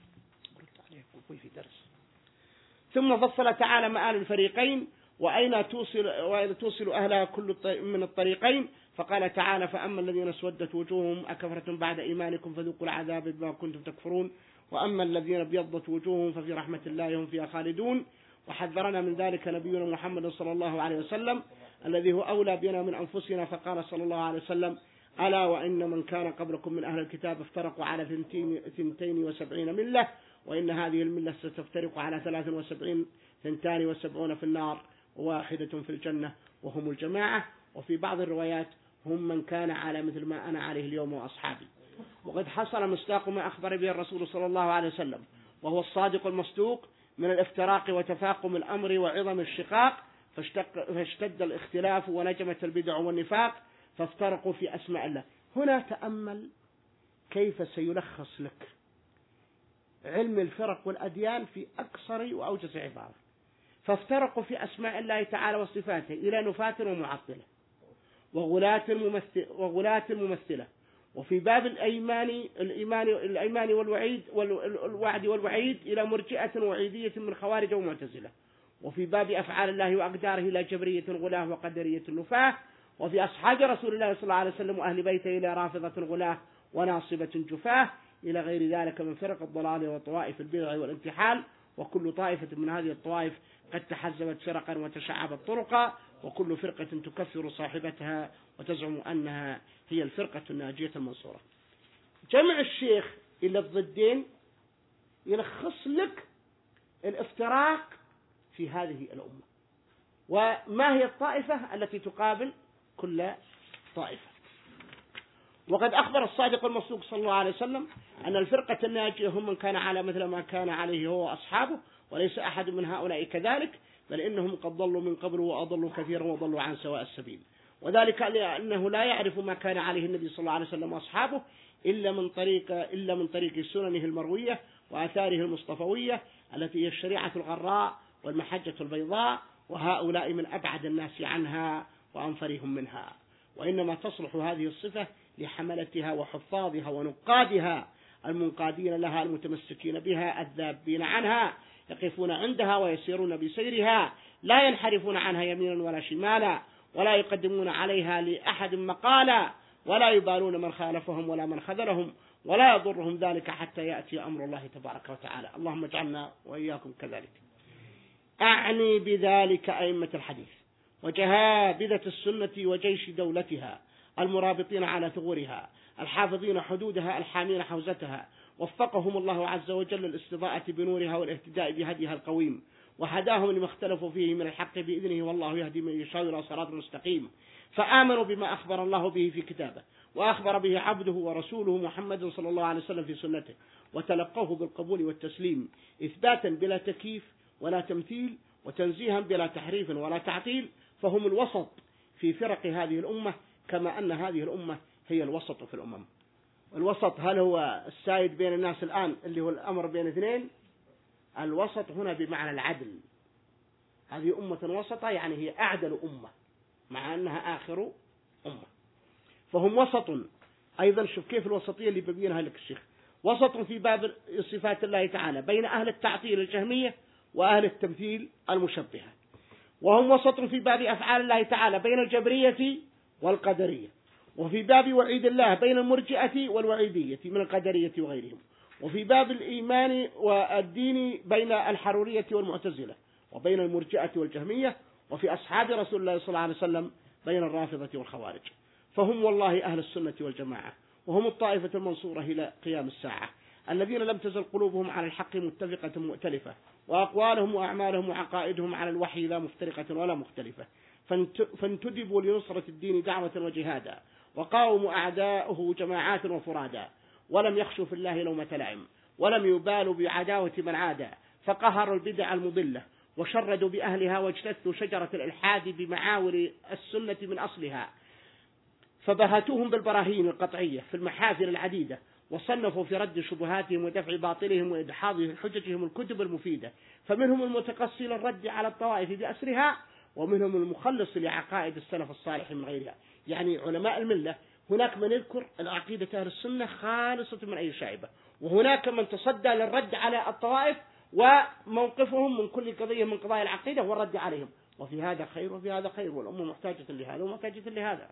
في درس ثم فصل تعالى مآل الفريقين وأين توصل وإذا توصل أهلها كل من الطريقين، فقال تعالى فأما الذين اسودت وجوههم أكفرتم بعد إيمانكم فذوقوا العذاب بما كنتم تكفرون وأما الذين ابيضت وجوههم ففي رحمة الله هم فيها خالدون. وحذرنا من ذلك نبينا محمد صلى الله عليه وسلم الذي هو أولى بنا من أنفسنا، فقال صلى الله عليه وسلم ألا وإن من كان قبلكم من أهل الكتاب افترقوا على ثنتين وسبعين ملة وإن هذه الملة ستفترق على ثلاث وسبعين ثنتان وسبعون في النار وواحدة في الجنة وهم الجماعة. وفي بعض الروايات هم من كان على مثل ما أنا عليه اليوم وأصحابي. وقد حصل مصداق ما أخبر به الرسول صلى الله عليه وسلم وهو الصادق المصدوق من الافتراق وتفاقم الأمر وعظم الشقاق، فاشتد الاختلاف ونجمت البدع والنفاق فافترقوا في أسماء الله. هنا تأمل كيف سيلخص لك علم الفرق والأديان في أقصر وأوجز عبارة. فافترقوا في أسماء الله تعالى وصفاته إلى نفاة ومعطلة وغلاة ممثلة, وغلاة ممثلة وفي باب الأيمان الإيمان الأيمان والوعيد والوعد والوعيد إلى مرجئة وعيدية من خوارج ومعتزلة، وفي باب أفعال الله وأقداره إلى جبرية غلاه وقدرية النفاة، وفي أصحاب رسول الله صلى الله عليه وسلم وأهل بيته إلى رافضة غلاه وناصبة جفاه إلى غير ذلك من فرق الضلال وطوائف البدع والانتحال. وكل طائفة من هذه الطوائف قد تحزبت فرقا وتشعبت طرقا وكل فرقة تكفر صاحبتها وتزعم أنها هي الفرقة الناجية المنصورة. جمع الشيخ إلى الضدين يلخص لك الافتراق في هذه الأمة وما هي الطائفة التي تقابل كل طائفة. وقد أخبر الصادق المصدوق صلى الله عليه وسلم أن الفرقة الناجية هم من كان على مثل ما كان عليه هو وأصحابه وليس أحد من هؤلاء كذلك، بل إنهم قد ضلوا من قبل وأضلوا كثيرا وضلوا عن سواء السبيل، وذلك لأنه لا يعرف ما كان عليه النبي صلى الله عليه وسلم وأصحابه إلا من طريق إلا من طريق سننه المروية وآثاره المصطفوية التي هي الشريعة الغراء والمحجة البيضاء، وهؤلاء من أبعد الناس عنها وأنفرهم منها. وإنما تصلح هذه الصفة لحملتها وحفاظها ونقادها المنقادين لها المتمسكين بها الذابين عنها، يقفون عندها ويسيرون بسيرها، لا ينحرفون عنها يمينا ولا شمالا، ولا يقدمون عليها لأحد مقالا، ولا يبالون من خالفهم ولا من خذلهم، ولا يضرهم ذلك حتى يأتي أمر الله تبارك وتعالى. اللهم اجعلنا وإياكم كذلك. أعني بذلك أئمة الحديث وجهابذة السنة وجيش دولتها المرابطين على ثغورها الحافظين حدودها الحامين حوزتها، وفقهم الله عز وجل للاستضاءة بنورها والاهتداء بهديها القويم، وهداهم لما اختلفوا فيه من الحق بإذنه، والله يهدي من يشاء إلى صراط مستقيم. فآمنوا بما أخبر الله به في كتابه، وأخبر به عبده ورسوله محمد صلى الله عليه وسلم في سنته، وتلقوه بالقبول والتسليم إثباتا بلا تكييف ولا تمثيل، وتنزيها بلا تحريف ولا تعطيل، فهم الوسط في فرق هذه الأمة، كما أن هذه الأمة هي الوسط في الأمم. الوسط هل هو السائد بين الناس الآن اللي هو الأمر بين اثنين؟ الوسط هنا بمعنى العدل. هذه أمة وسطة، يعني هي أعدل أمة مع أنها آخر أمة، فهم وسط. أيضا شوف كيف الوسطية اللي ببينها لك الشيخ، وسط في باب صفات الله تعالى بين أهل التعطيل الجهمية وأهل التمثيل المشبهة، وهم وسط في باب أفعال الله تعالى بين الجبرية والقدرية، وفي باب وعيد الله بين المرجئة والوعيدية من القدرية وغيرهم، وفي باب الإيمان والدين بين الحرورية والمعتزلة وبين المرجئة والجهمية، وفي أصحاب رسول الله صلى الله عليه وسلم بين الرافضة والخوارج. فهم والله أهل السنة والجماعة، وهم الطائفة المنصورة إلى قيام الساعة، الذين لم تزل قلوبهم على الحق متفقة مؤتلفة، وأقوالهم وأعمالهم وعقائدهم على الوحي لا مفترقة ولا مختلفة، فانتدبوا لنصرة الدين دعوة وجهادا، وقاوموا أعداؤه جماعات وفرادا، ولم يخشوا في الله لومة لائم، ولم يبالوا بعداوة من عادى، فقهروا البدع المضلة، وشردوا بأهلها، واجتثوا شجرة الإلحاد بمعاور السنة من أصلها، فبهتوهم بالبراهين القطعية في المحافل العديدة، وصنفوا في رد شبهاتهم ودفع باطلهم وإدحاض حججهم الكتب المفيدة، فمنهم المتقصي للرد على الطوائف بأسرها، ومنهم المخلص لعقائد السلف الصالح من غيرها. يعني علماء الملة هناك من يذكر العقيدة أهل السنة خالصة من أي شائبة، وهناك من تصدى للرد على الطوائف وموقفهم من كل قضية من قضايا العقيدة والرد عليهم، وفي هذا خير وفي هذا خير، والأمة محتاجة لهذا ومحتاجة لهذا.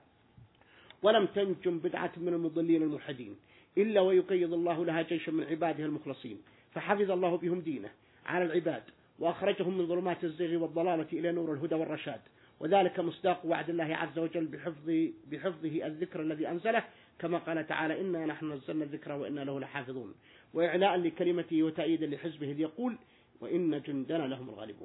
ولم تنجم بدعة من المضلين الملحدين إلا ويقيض الله لها جيشا من عباده المخلصين، فحفظ الله بهم دينه على العباد، وأخرجهم من ظلمات الزيغ والضلالة إلى نور الهدى والرشاد، وذلك مصداق وعد الله عز وجل بحفظ بحفظه الذكر الذي أنزله، كما قال تعالى: إنا نحن نزلنا الذكر وإنا له لحافظون، وإعلاء لكلمته وتأييدا لحزبه، إذ يقول: وإن جندنا لهم الغالبون.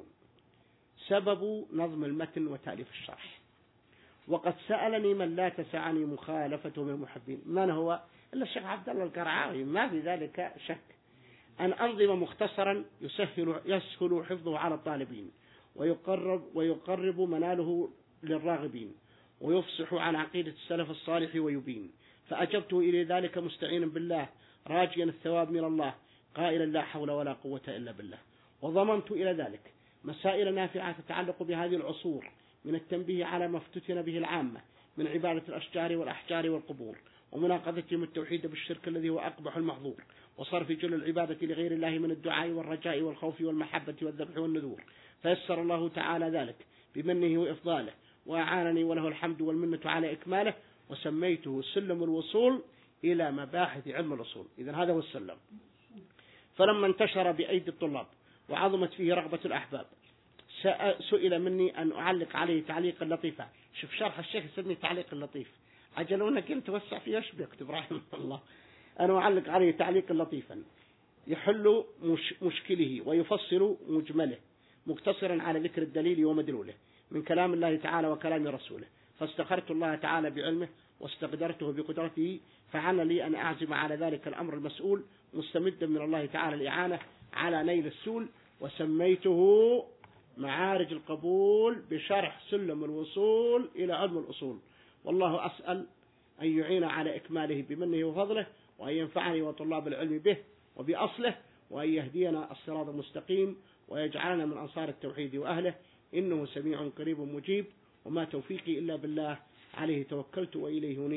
سبب نظم المتن وتأليف الشرح. وقد سألني من لا تسعني مخالفته من المحبين، من هو إلا الشيخ عبد الله القرعاوي، ما في ذلك شك، أن أنظم مختصرا يسهل يسهل حفظه على الطالبين، ويقرب ويقرب مناله للراغبين، ويفصح عن عقيدة السلف الصالح ويبين. فأجبت إلى ذلك مستعينا بالله، راجيا الثواب من الله، قائلا: لا حول ولا قوة إلا بالله. وضمنت إلى ذلك مسائل نافعة تتعلق بهذه العصور، من التنبيه على ما افتتن به العامة من عبادة الأشجار والأحجار والقبور، ومناقضتهم التوحيد بالشرك الذي هو أقبح المحظور، وصرف جل العبادة لغير الله من الدعاء والرجاء والخوف والمحبة والذبح والنذور. فيسر الله تعالى ذلك بمنه وإفضاله، وأعانني وله الحمد والمنة على إكماله، وسميته سلم الوصول إلى مباحث علم الأصول. إذن هذا هو السلم. فلما انتشر بأيدي الطلاب وعظمت فيه رغبة الأحباب، سئل مني أن أعلق عليه تعليقا لطيفا. شوف شرح الشيخ يسميه تعليق اللطيف، عجلونا كنت توسع فيه ايش بيكتب رحمه الله. أنا أعلق عليه تعليقا لطيفا يحل مش مشكله ويفصل مجمله، مقتصرا على ذكر الدليل ومدلوله من كلام الله تعالى وكلام رسوله. فاستخرت الله تعالى بعلمه واستقدرته بقدرته، فعل لي أن أعزم على ذلك الأمر المسؤول، مستمدا من الله تعالى الإعانة على نيل السول. وسميته معارج القبول بشرح سلم الوصول إلى علم الأصول. والله أسأل أن يعين على إكماله بمنه وفضله، وأن ينفعني وطلاب العلم به وبأصله، وأن يهدينا الصراط المستقيم، ويجعلنا من أنصار التوحيد وأهله، إنه سميع قريب مجيب. وما توفيقي إلا بالله، عليه توكلت وإليه أنيب،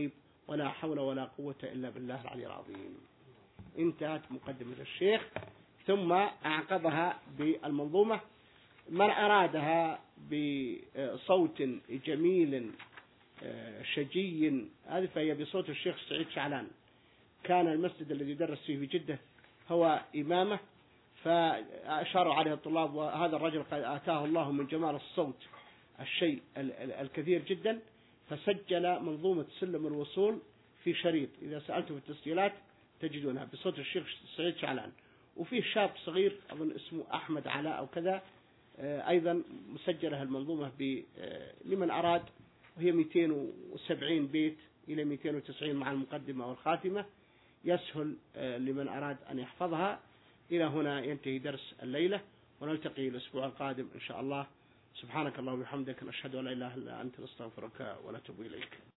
ولا حول ولا قوة إلا بالله العلي العظيم. انتهت مقدمة الشيخ، ثم أعقبها بالمنظومة. من أرادها بصوت جميل شجي هذه فهي بصوت الشيخ سعيد شعلان. كان المسجد الذي درس فيه في جدة هو إمامه، فأشاروا عليه الطلاب، وهذا الرجل قد آتاه الله من جمال الصوت الشيء الكثير جدا، فسجل منظومة سلم الوصول في شريط، إذا سألتم في التسجيلات تجدونها بصوت الشيخ سعيد شعلان. وفيه شاب صغير أظن اسمه أحمد علاء أو كذا أيضا مسجلة المنظومة لمن أراد، وهي مئتين وسبعين بيت إلى مئتين وتسعين مع المقدمة والخاتمة، يسهل لمن أراد أن يحفظها. إلى هنا ينتهي درس الليلة، ونلتقي الأسبوع القادم إن شاء الله. سبحانك اللهم وبحمدك، نشهد أن لا إله إلا أنت، نستغفرك ونتوب إليك.